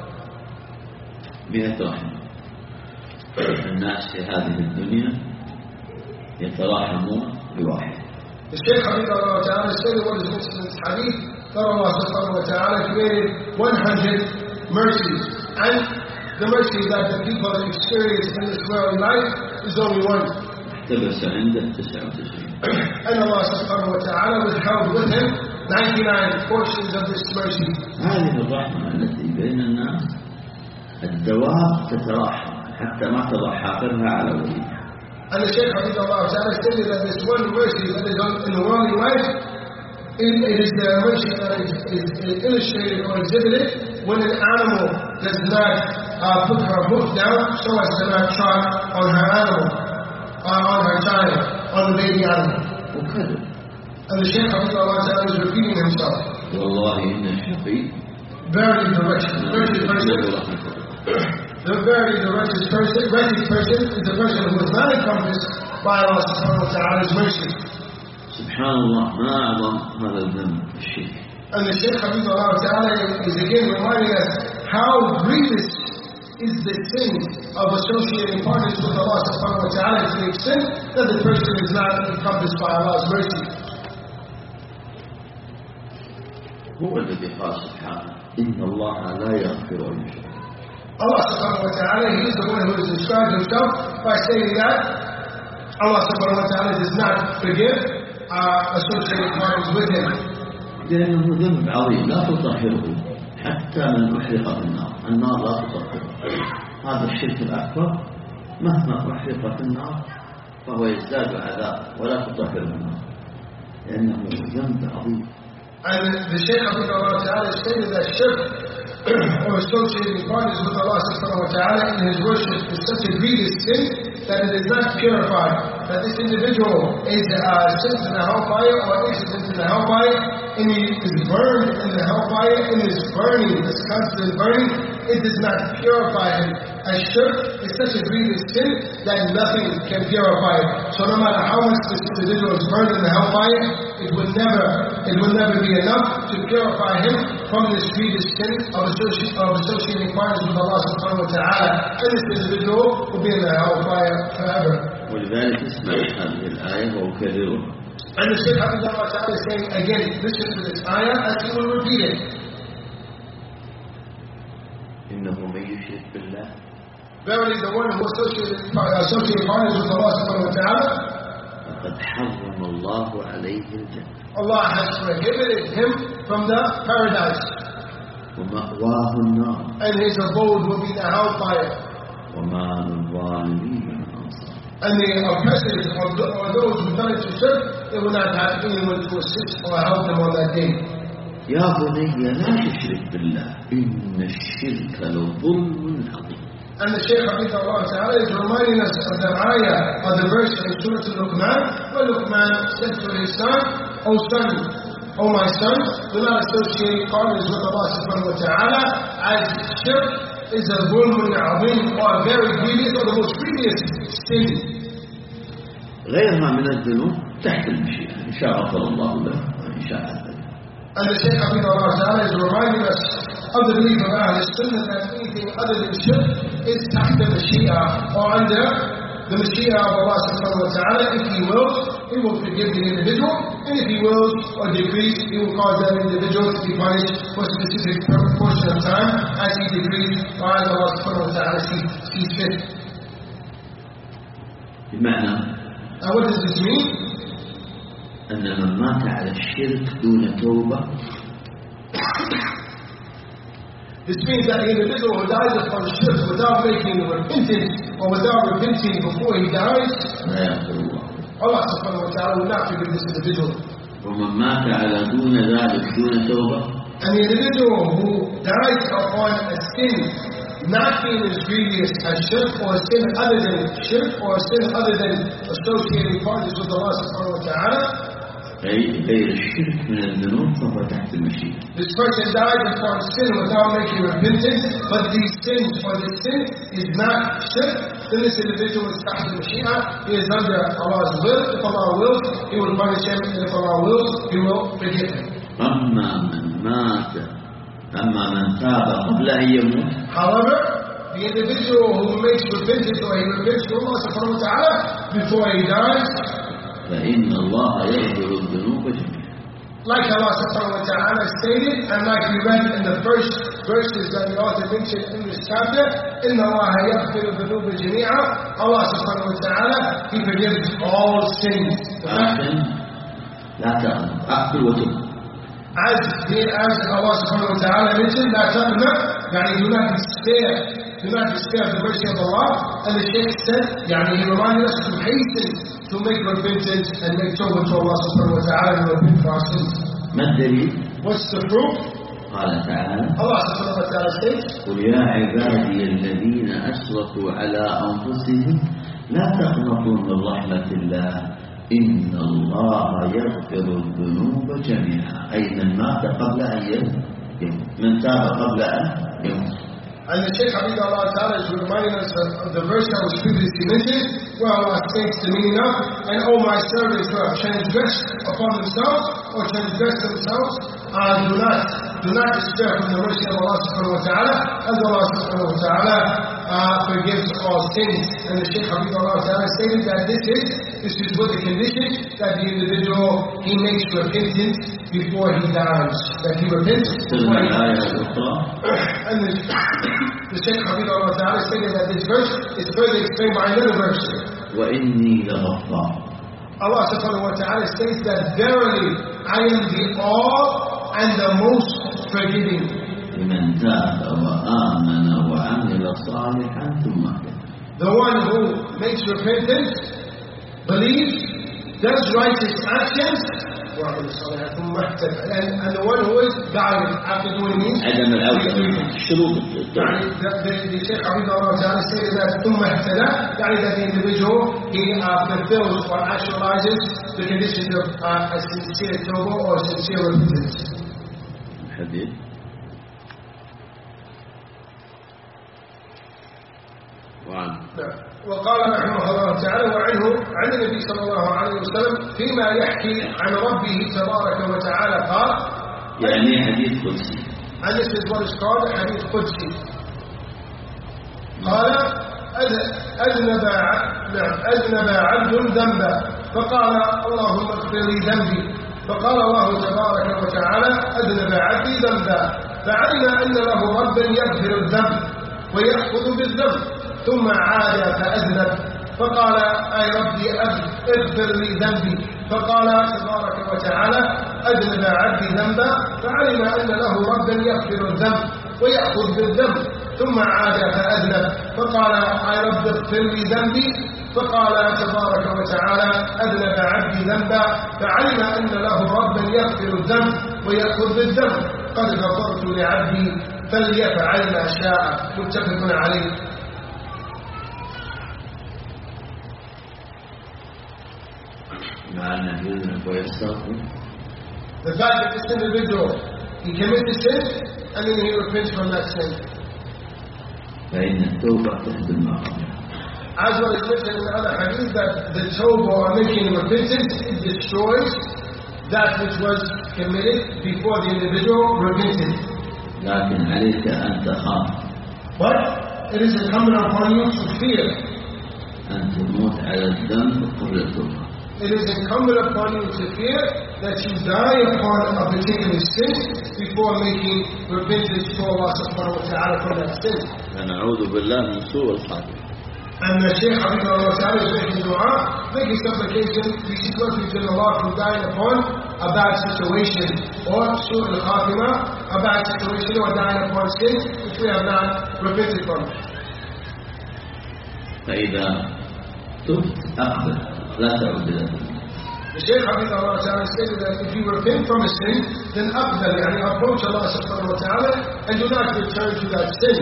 مئة رحمة. الناس في هذه الدنيا يتراحمون بواحد. الشيخ Habibullah Ta'ala said what is mentioned in this hadith, that Allah subhanahu wa ta'ala created one hundred mercies, and the mercy that the people experience in this world life is only one. احتبس عنده تسعة وتسعين. And Allah subhanahu wa ta'ala withheld with him ninety-nine portions of this mercy. هذه الرحمة التي بين الناس الدواب تتراحم حتى ما تضع حافرها على وليها. And the Shaykh Habibullah Ta'ala stated that this one mercy that is in the worldly life, it, it is the mercy that is, is, is illustrated or exhibited when an animal does not uh, put her hoof down so as to not trot on her animal, uh, on her child, on the baby animal. وكذا. And the Shaykh Habibullah Ta'ala is repeating himself. والله إن الشقي Verily the wretched, wretched person, the very the wretched person, wretched person is the person who is not encompassed by Allah subhanahu wa ta'ala's mercy. سبحان الله ما أعظم هذا الذنب الشرك. And the Shaykh Habibullah Ta'ala is again reminding us how grievous is the sin of associating partners with Allah subhanahu wa ta'ala to the extent that the person is not encompassed by Allah's mercy. هو الذي قال سبحانه إن الله لا يغفر أن يشرك. Allah subhanahu wa ta'ala, He is the one who has described Himself by saying that Allah subhanahu wa ta'ala does not forgive uh, associated partners with Him. لأنه ذنب عظيم لا تطهره حتى من أحرق في النار. النار لا تطهره. هذا الشرك الأكبر مهما أحرق في النار فهو يزداد عذاب ولا تطهره النار لأنه ذنب عظيم. And the Shaykh Habibullah Ta'ala stated that shirk or associating partners with Allah subhanahu wa ta'ala in his worship is such a grievous sin that it is not purified. That this individual is uh, sent to the hellfire or exits into the hellfire and he is burned in the hellfire in this burning, this constant burning, it does not purify him. As shirk is such a grievous sin that nothing can purify it. So no matter how much this individual is burned in the hellfire, it will never, it will never be enough to purify him from this grievous sin of, associ of associating partners with Allah subhanahu wa ta'ala. And this individual will be in the hellfire forever. ولذلك اسمع هذه الآية وأكررها. And the Shaykh Habibullah Ta'ala is saying again, listen to this ayah as he will repeat it. إنه من يشرك بالله. Verily the one who associates partners with Allah subhanahu wa ta'ala, فقد حرم الله عليه الجنة. Allah has prohibited him from the paradise. ومأواه النار. And his abode will be the hellfire. وما للظالمين من أنصار. And the oppressors or those who done it to serve, they will not have anyone to assist or help them on that day. يا بني لا تشرك بالله إن الشرك لظلم عظيم. And the Shaykh Habibullah Ta'ala is reminding us of the ayah of the verse in Surah Al-Luqman, where Luqman said to his son, O son, O my son, do not associate partners with Allah subhanahu wa ta'ala, as shirk is a zulmun azim, or a very grievous or the most grievous sin. غيرها من الذنوب تحت المشيئة إن شاء غفر الله له وإن شاء عذبه. And the Shaykh Habibullah Ta'ala is reminding us of the belief of Ahl Sunnah that anything other than shirk is tahta Mashiach, or under the Mashiach of Allah subhanahu wa ta'ala. If He wills, He will forgive the individual, and if He wills or decrees, He will cause that individual to be punished for a specific portion of time as He decrees or as Allah subhanahu wa ta'ala sees, sees fit. بمعنى Now what does this mean? أن من مات على الشرك دون توبة This means that the individual who dies upon shirk without making repentance or without repenting before he dies, Allah subhanahu wa ta'ala will not forgive this individual. ومن مات على دون ذلك دون توبة. And the individual who dies upon a sin not being as grievous as shirk, or a sin other than shirk, or a sin other than associating partners with Allah subhanahu wa ta'ala, غير الشرك من الذنوب فهو تحت المشيئة. This person dies upon sin without making repentance, but these sins or this sin is not shirk, then this individual is تحت المشيئة. He is under Allah's will. If Allah wills, He will punish him, and if Allah wills, He will forgive him. أما من مات أما من تاب قبل أن يموت. However, the individual who makes repentance or he repents to Allah subhanahu wa ta'ala before he dies, فإن الله يغفر الذنوب جميعا. Like Allah subhanahu wa ta'ala stated, and like we read in the first verses that the author mentioned in this chapter, إِنَّ اللَّهَ يَغْفِرُ الذُّنُوبَ جَمِيعًا. Allah subhanahu wa ta'ala, He forgives all sins. لكن لا تأمن أقبل وتب. As, as Allah subhanahu wa ta'ala mentioned, لا تأمن, يعني do not despair. Do not despair of the mercy of Allah. And the Shaykh said, يعني he reminded us to hasten to make repentance and make tawbah to Allah subhanahu wa ta'ala and repent for our sins. ما الدليل؟ What's the proof? قال تعالى Allah subhanahu wa ta'ala states, قل يا عبادي الذين أسرفوا على أنفسهم لا تقنطوا من رحمة الله إن الله يغفر الذنوب جميعا، أي من مات قبل أن يموت، من تاب قبل أن يموت. And the Shaykh Habibullah Ta'ala is reminding us of the verse that was previously mentioned, where Allah states the meaning of, and O my servants who have transgressed upon themselves, or transgressed themselves, uh, do not, do not despair from the mercy of Allah Subhanahu wa Ta'ala, as Allah Subhanahu wa Ta'ala uh, forgives all sins. And the Shaykh Habibullah Ta'ala stated that this is, this is with the condition that the individual, he makes repentance before he dies, that he repents before he dies. And the, the Shaykh Habibullah Ta'ala stated that this verse is further explained by another verse. وَإِنِّي لَغَفَّارٌ. Allah Subhanahu wa Ta'ala states that verily I am the all and the most forgiving. لمن تاب وآمن وعمل صالحا ثم اهتدى. The one who makes repentance, believes, does righteous actions, and, and the one who is guided after doing these. عدم العودة شروط يعني the Shaykh Habibullah Ta'ala stated that ثم اهتدى, يعني that the individual he uh, fulfills or actualizes the conditions of uh, a sincere tawbah or sincere repentance. حديث وعن وقال رحمه الله تعالى وعنه عن النبي صلى الله عليه وسلم فيما يحكي عن ربه تبارك وتعالى قال يعني حديث قدسي. And this is what is called حديث قدسي. قال أذنب أذنب عبد ذنبا فقال اللهم اغفر لي ذنبي فقال الله تبارك وتعالى أذنب عبدي ذنبا فعلم أن له ربا يغفر الذنب ويأخذ بالذنب ثم عاد فأذنب فقال أي ربي اغفر لي ذنبي فقال تبارك وتعالى أذنب عبدي ذنبا فعلم أن له ربا يغفر الذنب ويأخذ بالذنب ثم عاد فأذنب فقال أي رب اغفر لي ذنبي فقال تبارك وتعالى أذنب عبدي ذنبا فعلم أن له ربا يغفر الذنب ويأخذ بالذنب قد غفرت لعبدي فليفعل ما شاء. متفق عليه. The fact that this individual, he commits a sin and then he repents from that sin. As well as mentioned in the other hadith that the tawbah or making repentance, it destroys that which was committed before the individual repented. But it is incumbent upon you to fear. It is incumbent upon you to fear that you die upon a particular sin before making repentance to Allah subhanahu wa ta'ala for that sin. And the Shaykh Habibullah Ta'ala is making dua, making supplication, we seek refuge in Allah from dying upon a bad situation, or su'ul khatimah, a bad situation, or dying upon sin which we have not repented from. فإذا تبت أقبل لا تعود إلى ذنب. The Shaykh Habibullah Ta'ala stated that if you repent from a sin, then أقبل, يعني approach Allah subhanahu wa ta'ala and do not return to that sin.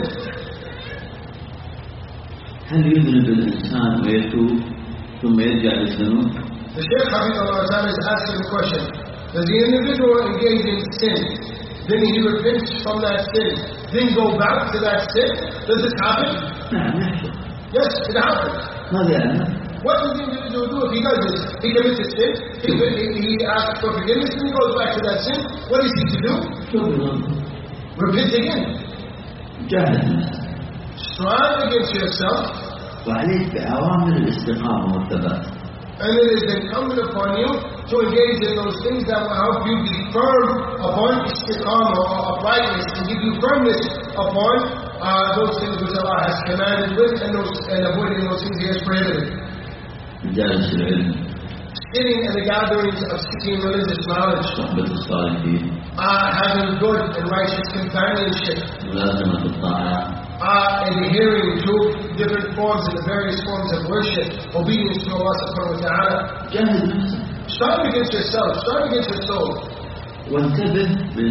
هل يذنب الإنسان ويتوب ثم يرجع للذنوب؟ The Shaykh Habibullah Ta'ala is asking the question, does the individual engage in sin, then he repents from that sin, then go back to that sin? Does this happen? نعم يحصل. Yes, it happens. ماذا يعمل؟ What does the individual do if he does this? He commits a sin, he, he asks for forgiveness, and he goes back to that sin. What is he to do? Repent again. جاهد نفسك. Strive against yourself. وعليك بأوامر الاستقامة والثبات. And it is incumbent upon you to engage in those things that will help you be firm upon istiqamah or uprightness and give you firmness upon uh, those things which Allah has commanded with and, those, and avoiding those things He has prohibited. مجالس العلم. Sitting in the gatherings of seeking religious knowledge. صحبة الصالحين. Uh, having good and righteous companionship. ملازمة الطاعات. Uh, adhering to different forms and various forms of worship, obedience to Allah subhanahu wa ta'ala. جاهد نفسك. Strive against yourself, strive against your soul. وانتبه من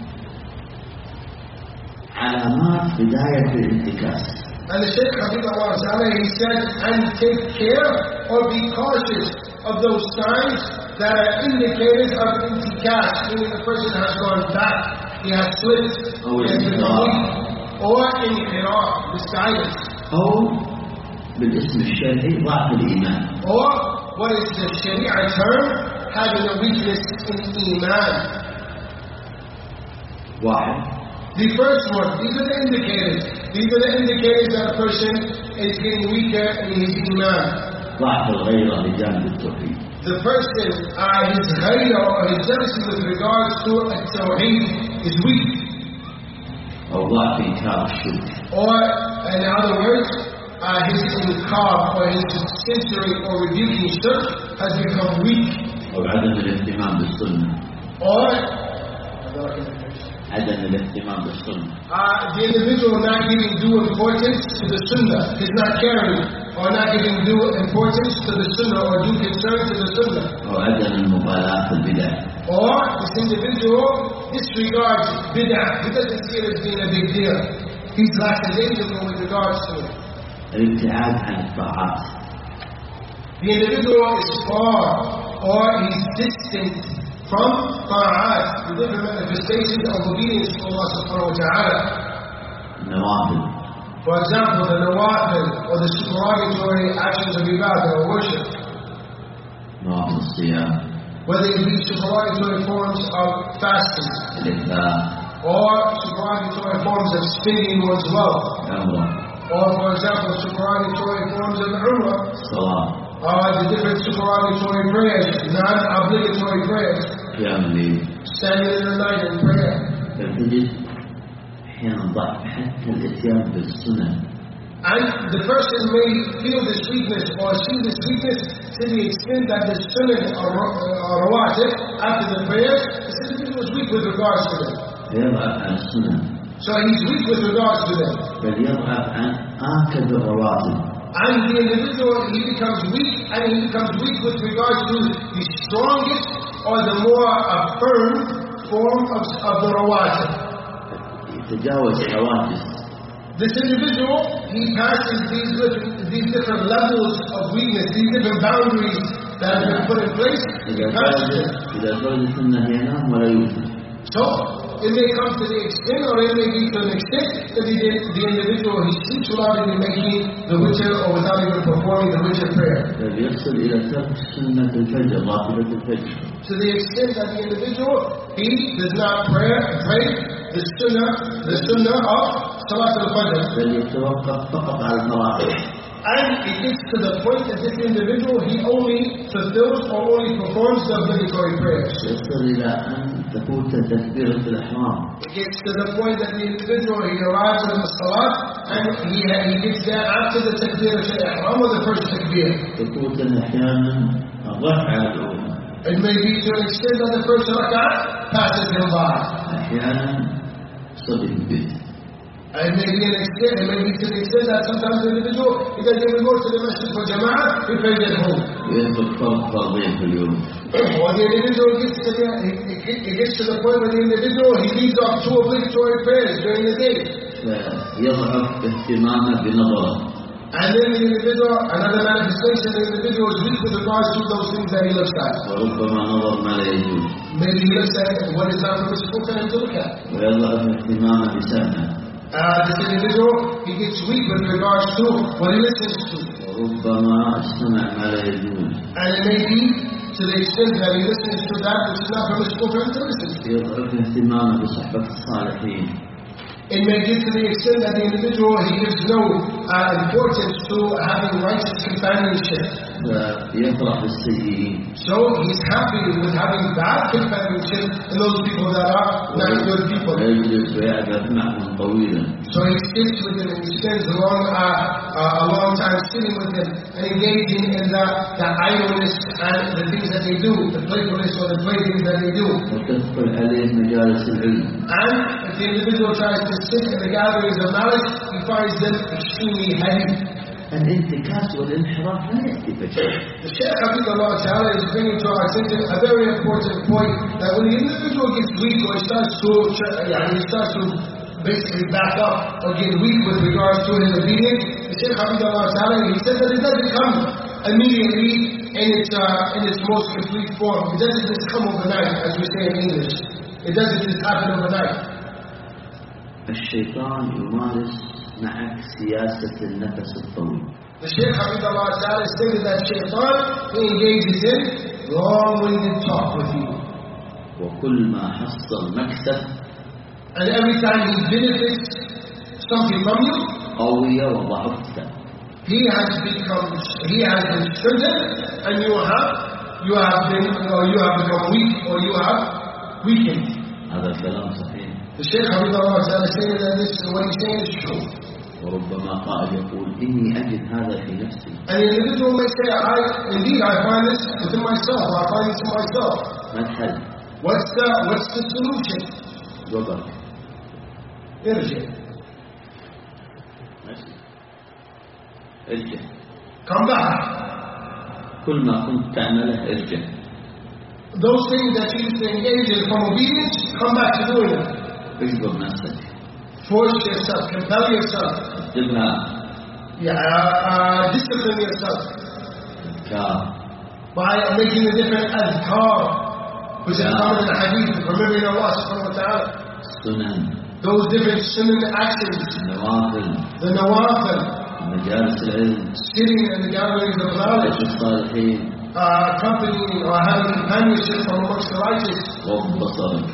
علامات بداية الانتكاس. And the Shaykh Habibullah Ta'ala, he said, and take care or be cautious of those signs that are indicators of intikas, meaning the person has gone back, he has slipped, أو he has become الانحراف. weak, or inhiraf, misguidance, أو بالاسم الشرعي ضعف الإيمان. or what is the Sharia term, having a weakness in iman. واحد The first one, these are the indicators. These are the indicators that a person is getting weaker in his iman. ضعف الغيرة بجانب التوحيد. The person, uh, his ghayra or his jealousy with regards to al-tawheed is weak. أو ضعف إنكار الشرك. Or, in other words, uh, his inkar or his censoring or rebuking shirk has become weak. أو عدم الاهتمام بالسنة. Or, عدم الاهتمام بالسنة. uh, the individual not giving due importance to the sunnah, is not caring, or not giving due importance to the sunnah, or due concern to the sunnah. أو عدم المبالاة بالبدع. Or this individual disregards bid'ah. He doesn't see it as being a big deal. He's lackadaisical with regards to it. الابتعاد عن الطاعات. The individual is far, or he's distant from ta'at, the different manifestations of obedience to Allah subhanahu wa ta'ala. النوافل. For example, the nawafil, or the supererogatory actions of ibadah or worship, نوافل الصيام. whether it be supererogatory forms of fasting, الإكثار. or supererogatory forms of spending one's wealth, العمرة. or for example, supererogatory forms of umrah, الصلاة. or the different supererogatory prayers, non-obligatory prayers, قيام الليل. standing in the night in prayer. فتجد أحيانا ضعف حتى الإتيان بالسنن. And the person may feel this weakness or see this weakness to the extent that the sunnah or rawatib, after the prayers, this individual is weak with regards to them. يضعف عن السنن. So he's weak with regards to them. بل يضعف عن آكد الرواتب. And the individual, he becomes weak, and he becomes weak with regards to the strongest or the more affirmed form of, of the rawatib. يتجاوز حواجز. This individual, he passes these different, these different levels of weakness, these different boundaries that have been put in place. He إذا passes فرد it. إذا فرد السنة ينام ولا يوتر. So, it may come to the extent, or it may be to an extent, that the, the individual, he sleeps without even making the witr, or without even performing the witr prayer. بل يصل إلى ترك سنة الفجر راتبة الفجر. To the extent that the individual, he does not pray, pray the sunnah, the sunnah of Salat al-Fajr. بل يتوقف فقط على الفرائض. And it gets to the point that this individual, he only fulfills or only performs the obligatory prayers. يصل إلى أن تفوت تكبيرة الإحرام. It gets to the point that the individual, he arrives at the Salat, and he, he gets there after the takbir al-ihram, or the first takbir. تفوت أحيانا الركعة الأولى. It may be to an extent that the first rak'ah passes him by. أحيانا صدق البيت. And it may be an extent, it may be to the extent that sometimes the individual, he doesn't even go to the masjid for jama'ah, he prays at home. ويترك فرض فرضين في اليوم. Or the individual gets to the, he, he gets to the point where the individual, he leaves off two obligatory prayers during the day. فيضعف اهتمامه بنظره. And then the individual, another manifestation, the individual is weak with regards to those things that he looks at. وربما نظر ما لا يجوز. Maybe he looks at what is not permissible for him to look at. ويضعف اهتمامه بسمعه. Uh, this individual, he gets weak with regards to what he listens to. وربما استمع ما لا يجوز. And it may be to the extent that he listens to that which is not permissible for him to listen to. يضعف اهتمامه بصحبة الصالحين. It may get to the extent that the individual, he gives no uh, importance to having righteous companionship. فيفرح بالسيئين. So he's happy with having bad companionship in those people that are not good people. ويجلس ويعبث معهم طويلا. So he sits with them and he spends a long, uh, uh, a long time sitting with them and engaging in the, the idleness and the things that they do, the playfulness or the playthings that they do. وتدخل عليه مجالس العلم. And if the individual tries to sit in the gatherings of knowledge, he finds them extremely heavy. الانتكاس والانحراف لا يأتي فجأة. The Shaykh Habibullah Ta'ala is bringing to our attention a very important point, that when the individual gets weak or he starts to, yeah, he starts to basically back up or get weak with regards to his obedience, the Shaykh Habibullah Ta'ala, he said that it doesn't come immediately in its uh, in its most complete form. It doesn't just come overnight, as we say in English. It doesn't just happen overnight. الشيطان يمارس معك سياسة النفس الطويل. The Shaykh Habibullah Ta'ala stated that Shaitan, he engages in long-winded talk with you. وكل ما حصل مكسب And every time he benefits something from you, قوية وضعفت. he has become, he has been strengthened, and you have, you have been, or you have become weak, or you have weakened. هذا الكلام صحيح. The Shaykh Habibullah Ta'ala stated that this, what he's saying is true. وربما قائل يقول إني أجد هذا في نفسي. And the individual may say, I, indeed, I find this within myself, I find this in myself. ما الحل؟ What's the, what's the solution? جبرك. ارجع. ارجع. Come back. كل ما كنت تعمله ارجع. Those things that you used to engage in from obedience, come back to doing them. اجبر نفسك. Force yourself, compel yourself. جبها. Yeah, uh, uh, discipline yourself. كار. By making a different adhkar, which is common in the hadith, remembering Allah subhanahu wa ta'ala. سنن. Those different sunnah actions. النوافل. The nawafil. مجالس العلم. Sitting in the gatherings of knowledge. الصالحين. Uh, accompanying or having companionship from amongst the righteous. غض بصرك.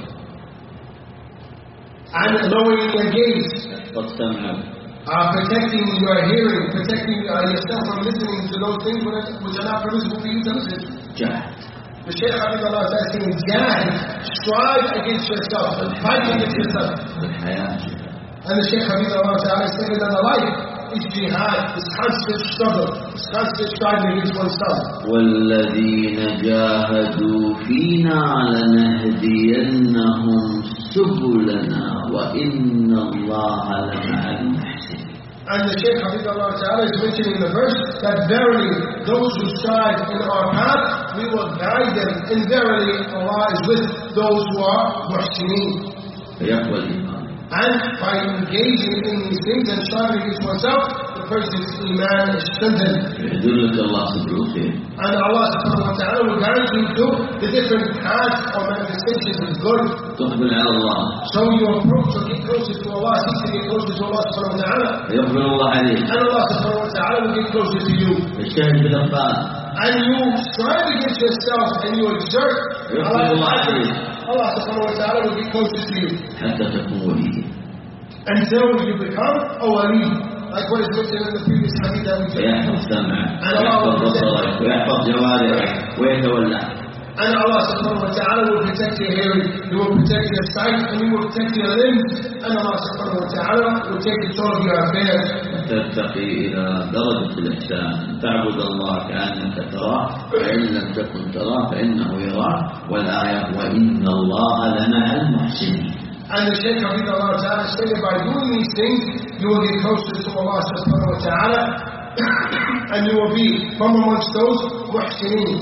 And lowering your gaze. احفظ سمعك. Uh, protecting your hearing, protecting uh, yourself from listening to those things which are not permissible for you to listen to. جاهد. The Shaykh Habibullah is saying, jahid, strive against yourself, fight against yourself. الحياة. And the Shaykh Habibullah is saying that the life is jihad, is constant struggle, is constant striving against oneself. والذين جاهدوا فينا لنهدينهم سبلنا وإن الله لمع المحسنين. And the Shaykh Habibullah Ta'ala is mentioning in the verse that verily those who strive in our path, we will guide them, and verily Allah is with those who are muhsineen. فيقوى الإيمان. And by engaging in these things and striving against oneself, the person's iman is strengthened. يدلك الله سبل الخير. And Allah subhanahu wa ta'ala will guide you to the different paths or manifestations of good. تقبل على الله. So you approach or get closer to Allah, seek to get closer to Allah subhanahu wa ta'ala. يقبل الله عليك. And Allah subhanahu wa ta'ala will get closer to you. اجتهد بالأخبار. And you strive against yourself and you exert. يقبل الله عليك. Allah subhanahu wa ta'ala will get closer to you. حتى تكون وليا. Until you become a wali. Like what is mentioned in the previous hadith that we just ويحفظ سمعك ويحفظ بصرك ويحفظ جوارحك ويتولى. And Allah subhanahu wa ta'ala will protect your hearing, He will protect your sight, and He will protect your limbs. And Allah subhanahu wa ta'ala will take control of your affairs. ترتقي إلى درجة الإحسان، تعبد الله كأنك تراه، فإن لم تكن تراه فإنه يراك، والآية وإن الله لمع المحسنين. And the Shaykh Habibullah Ta'ala stated by doing these things, you will get closer to Allah subhanahu wa ta'ala, and you will be from amongst those muhsineen.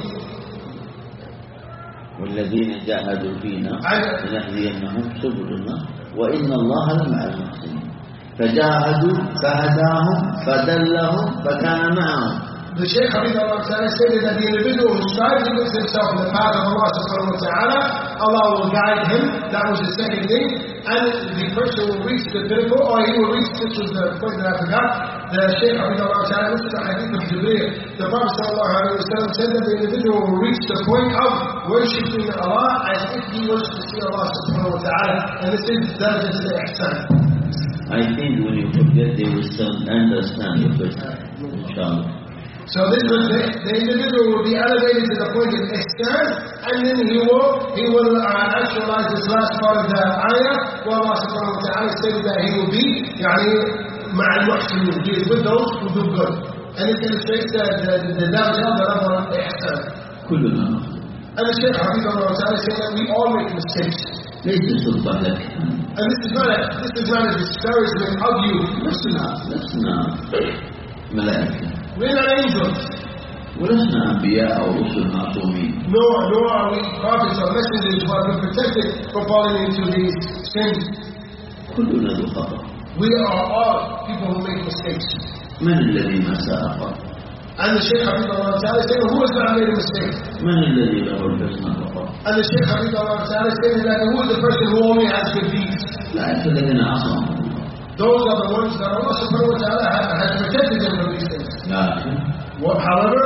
والذين جاهدوا فينا لنهدينهم سبلنا وإن الله لمع المحسنين. فجاهدوا فهداهم فدلهم فكان معهم. The Shaykh Habibullah Ta'ala stated that the individual who strives against himself in the path of Allah subhanahu wa ta'ala, Allah will guide him. That was the second thing. And the person will reach the pinnacle, or he will reach, this was the point that I forgot, the Shaykh Habibullah Ta'ala, this is the hadith of Jibreel. The Prophet sallallahu alayhi wa sallam said that the individual will reach the point of worshipping Allah as if he was to see Allah subhanahu wa ta'ala. And this is darajat al-ihsan. I think when you forget, they will still understand your question. Inshallah. So this was the, the individual will be elevated to the point of ihsan, and then he will he will uh, actualize this last part of the ayah where Allah subhanahu wa ta'ala stated that he will be يعني مع المحسنين, he is with those who do good. And it illustrates the the the darajah, the level of ihsan. كلنا نخطئ. And the Shaykh Habibullah Ta'ala said that we all make mistakes. ليس سلطة لك. And this is not a this is not a discouragement of you. لسنا لسنا ملائكة. We're not angels. ولسنا أنبياء أو رسل معصومين. Nor, nor are we prophets or messengers who have been protected from falling into these sins. كلنا ذو خطأ. We are all people who make mistakes. من الذي ما ساء؟ And the Shaykh Habibullah Ta'ala said, who has not made a mistake? من الذي له الحسنى فقط؟ And the Shaykh Habibullah Ta'ala said that who is the person who only has good deeds? أولئك الذين عصمهم الله. Those are the ones that Allah subhanahu wa ta'ala has, has protected them from these things. لكن What, however,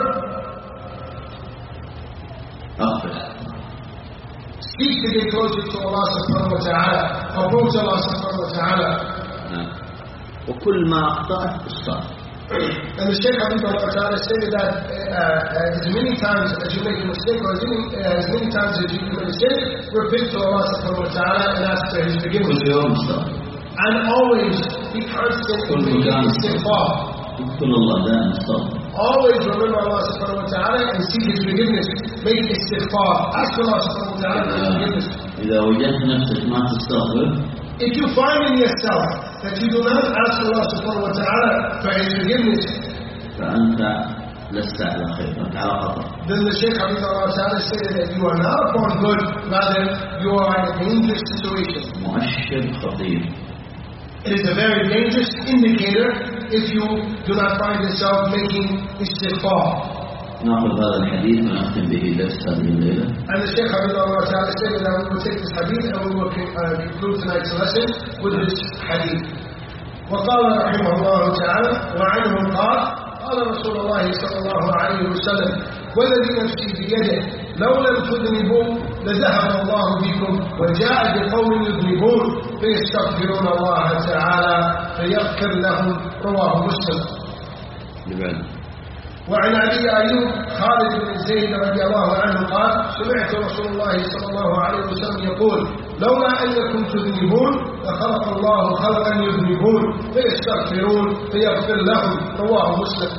أغفر. seek to get closer to Allah subhanahu wa ta'ala, approach Allah subhanahu wa ta'ala. وكل ما أخطأت استغفر. And the Shaykh Habibullah Ta'ala stated that uh, as many times as you make a mistake, or as many, uh, as many times as you commit a sin, repent to Allah subhanahu wa ta'ala and ask for His forgiveness. كل يوم استغفر. And always be constant in making istighfar. اذكر الله دائما استغفر. Always remember Allah subhanahu wa ta'ala and seek His forgiveness. Make istighfar. Ask Allah subhanahu wa ta'ala for His forgiveness. إذا وجدت نفسك ما تستغفر. If you find in yourself that you do not ask Allah subhanahu wa ta'ala for His forgiveness, فأنت لست على خير، أنت على خطر. then the Shaykh Habibullah Ta'ala stated that you are not upon good, rather you are in a dangerous situation. مؤشر خطير. It is a very dangerous indicator if you do not find yourself making istighfar. نأخذ هذا الحديث ونختم به درس هذه الليلة. And the Shaykh Habibullah Ta'ala stated that we will take this hadith and we will uh, conclude tonight's lesson with this hadith. وقال رحمه الله تعالى وعنه قال قال رسول الله صلى الله عليه وسلم والذي نفسي بيده لو لم تذنبوا لذهب الله بكم وجاء بقوم يذنبون فيستغفرون الله تعالى فيغفر لهم رواه مسلم. وعن أبي أيوب خالد بن زيد رضي الله عنه قال سمعت رسول الله صلى الله عليه وسلم يقول لولا أنكم تذنبون لخلق الله خلقا يذنبون فيستغفرون فيغفر لهم رواه مسلم.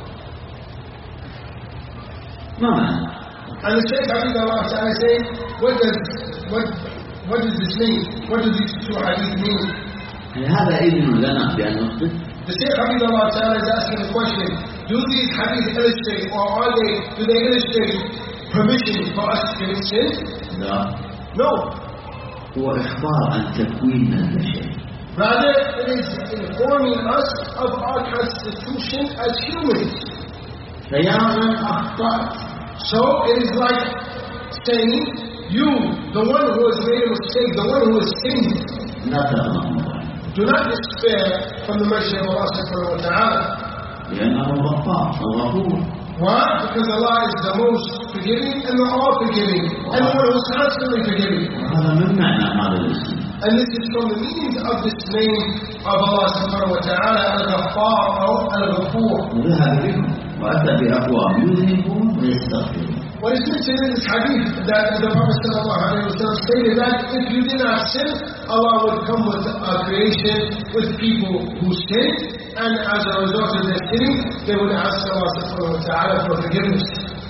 ما معنى؟ And the Shaykh Habibullah Ta'ala saying, what does what what does this mean? What do these two hadith mean? هل هذا إذن لنا بأن نخطئ؟ The Shaykh Habibullah Ta'ala is asking the question, do these hadith illustrate, or are they, do they illustrate permission for us to commit sin? لا. No. هو إخبار عن تكوين البشر. Rather, it is informing us of our constitution as humans. فيا من أخطأت. So it is like saying, you, the one who has made a mistake, the one who has sinned, لا تقنطوا. do not despair from the mercy of Allah subhanahu wa ta'ala. لأنه الغفار الغفور. Why? Because Allah is the most forgiving and the all-forgiving, and the one who is constantly forgiving. هذا من معنى هذا الاسم. And this is from the meaning of this name of Allah subhanahu wa ta'ala, Al-Ghaffar or Al-Ghafur. وذهب بكم وأتى بأقوام يذنبون ويستغفرون. What is mentioned in this hadith that the Prophet sallallahu alayhi wa sallam stated that if you did not sin, Allah would come with a creation with people who sin, and as a result of their sinning, they would ask Allah subhanahu wa ta'ala for forgiveness.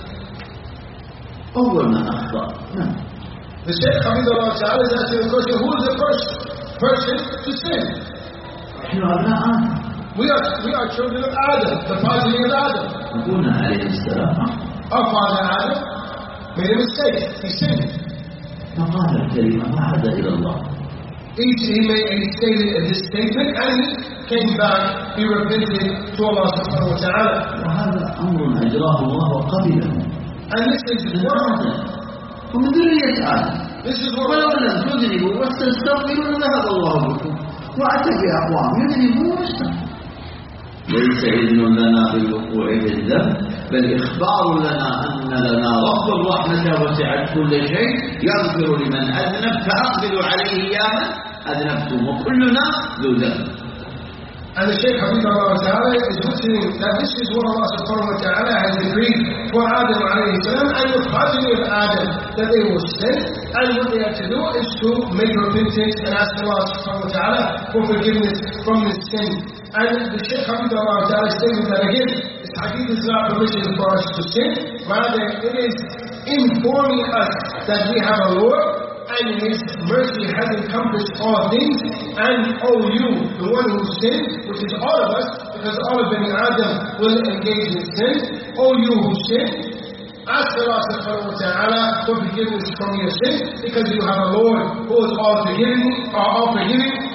أول من أخطأ من؟ The Shaykh Habibullah Ta'ala is asking the question, who is the first person to sin? نحن أبناء آدم. We are, we are children of Adam, the progeny of Adam. أبونا عليه السلام Our father Adam made a mistake, he sinned. فقال الكلمة ما عاد إلى الله. Each he made he stated this statement and he came back, he repented to Allah subhanahu wa ta'ala. وهذا أمر أجراه الله وقبله. And this is one. ومن ذرية آدم. This is what ولو لم تذنبوا واستغفروا لذهب الله بكم وأتى بأقوام يذنبون واستغفروا. ليس إذن لنا بالوقوع في الذنب بل إخبار لنا أن لنا رب الرحمة وسعت كل شيء يغفر لمن أذنب فأقبلوا عليه يا من أذنبتم وكلنا ذو ذنب. And the Shaykh Habibullah Ta'ala is mentioning that this is what Allah subhanahu wa ta'ala has agreed for Adam alayhi salam and the progeny of Adam, that they will sin, and what they have to do is to make repentance and ask Allah subhanahu wa ta'ala for forgiveness from this sin. And the Shaykh Habibullah Ta'ala stated that again, this hadith is not permission for us to sin, rather it is informing us that we have a Lord, and His mercy has encompassed all things, and oh you, the one who sinned, which is all of us, because all of Bani Adam will engage in sin, oh you who sinned, ask Allah subhanahu wa ta'ala for forgiveness from your sin, because you have a Lord who is all forgiving, or all forgiving,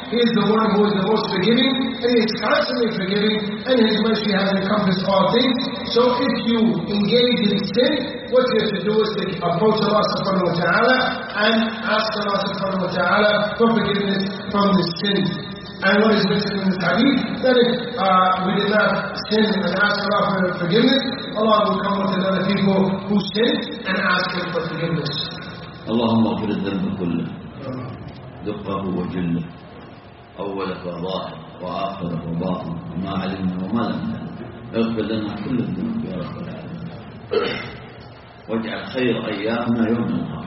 He is the one who is the most forgiving, and He is constantly forgiving, and His mercy has encompassed all things. So if you engage in sin, what you have to do is to approach Allah subhanahu wa ta'ala and ask Allah subhanahu wa ta'ala for forgiveness from this sin. And what is mentioned in the hadith, that if uh, we did not sin and ask Allah for forgiveness, Allah will come with another people who sin and ask Him for forgiveness. اللهم اغفر الذنب كله دقه وجله أوله وظاهره وآخره وباطنه وما علمنا وما لم نعلم اغفر لنا كل الذنوب يا رب العالمين واجعل خير أيامنا يوم النهار.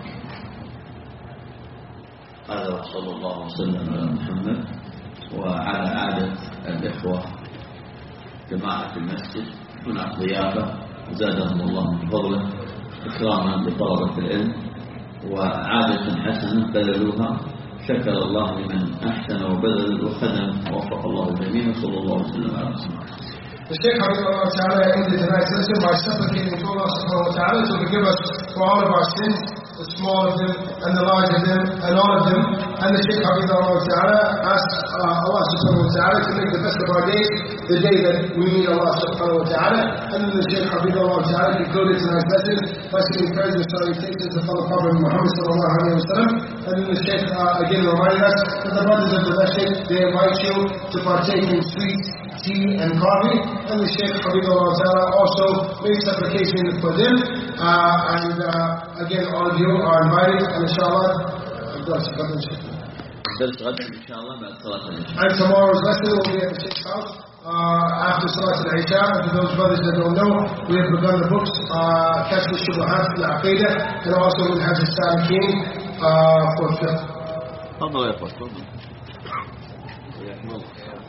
هذا وصلى الله وسلم على محمد وعلى عادة الإخوة جماعة المسجد هناك ضيافة زادهم الله من فضله إكراما بطلبة العلم وعادة حسنة بذلوها. شكر الله لمن أحسن وبذل وخدم ووفق الله الجميع صلى الله وسلم على رسوله. The Shaykh Habibullah Ta'ala ended tonight's lesson by supplicating to Allah subhanahu wa ta'ala to forgive us for all of our sins, the small of them and the large of them and all of them. And the Shaykh Habibullah Ta'ala asked uh, Allah subhanahu wa ta'ala to make the best of our days, the day that we meet Allah subhanahu wa ta'ala. And then the Shaykh Habibullah Ta'ala concluded tonight's lesson by saying prayers and salutations upon the Prophet Muhammad sallallahu alayhi wa sallam. And then the Shaykh uh, again reminded us that the brothers of the masjid, they invite you to partake in sweets, tea and coffee, and the Shaykh Habibullah Ta'ala also made supplication for them. Uh, and uh, again, all of you are invited, and inshallah, and tomorrow's lesson will be at the Shaykh's house uh, after Salat al-Isha. And for those brothers that don't know, we have begun the books, uh, Kashf al-Shubuhat al-Aqidah, and also in Hajj al-Salikin uh, for fiqh. تفضل يا اخوان تفضل.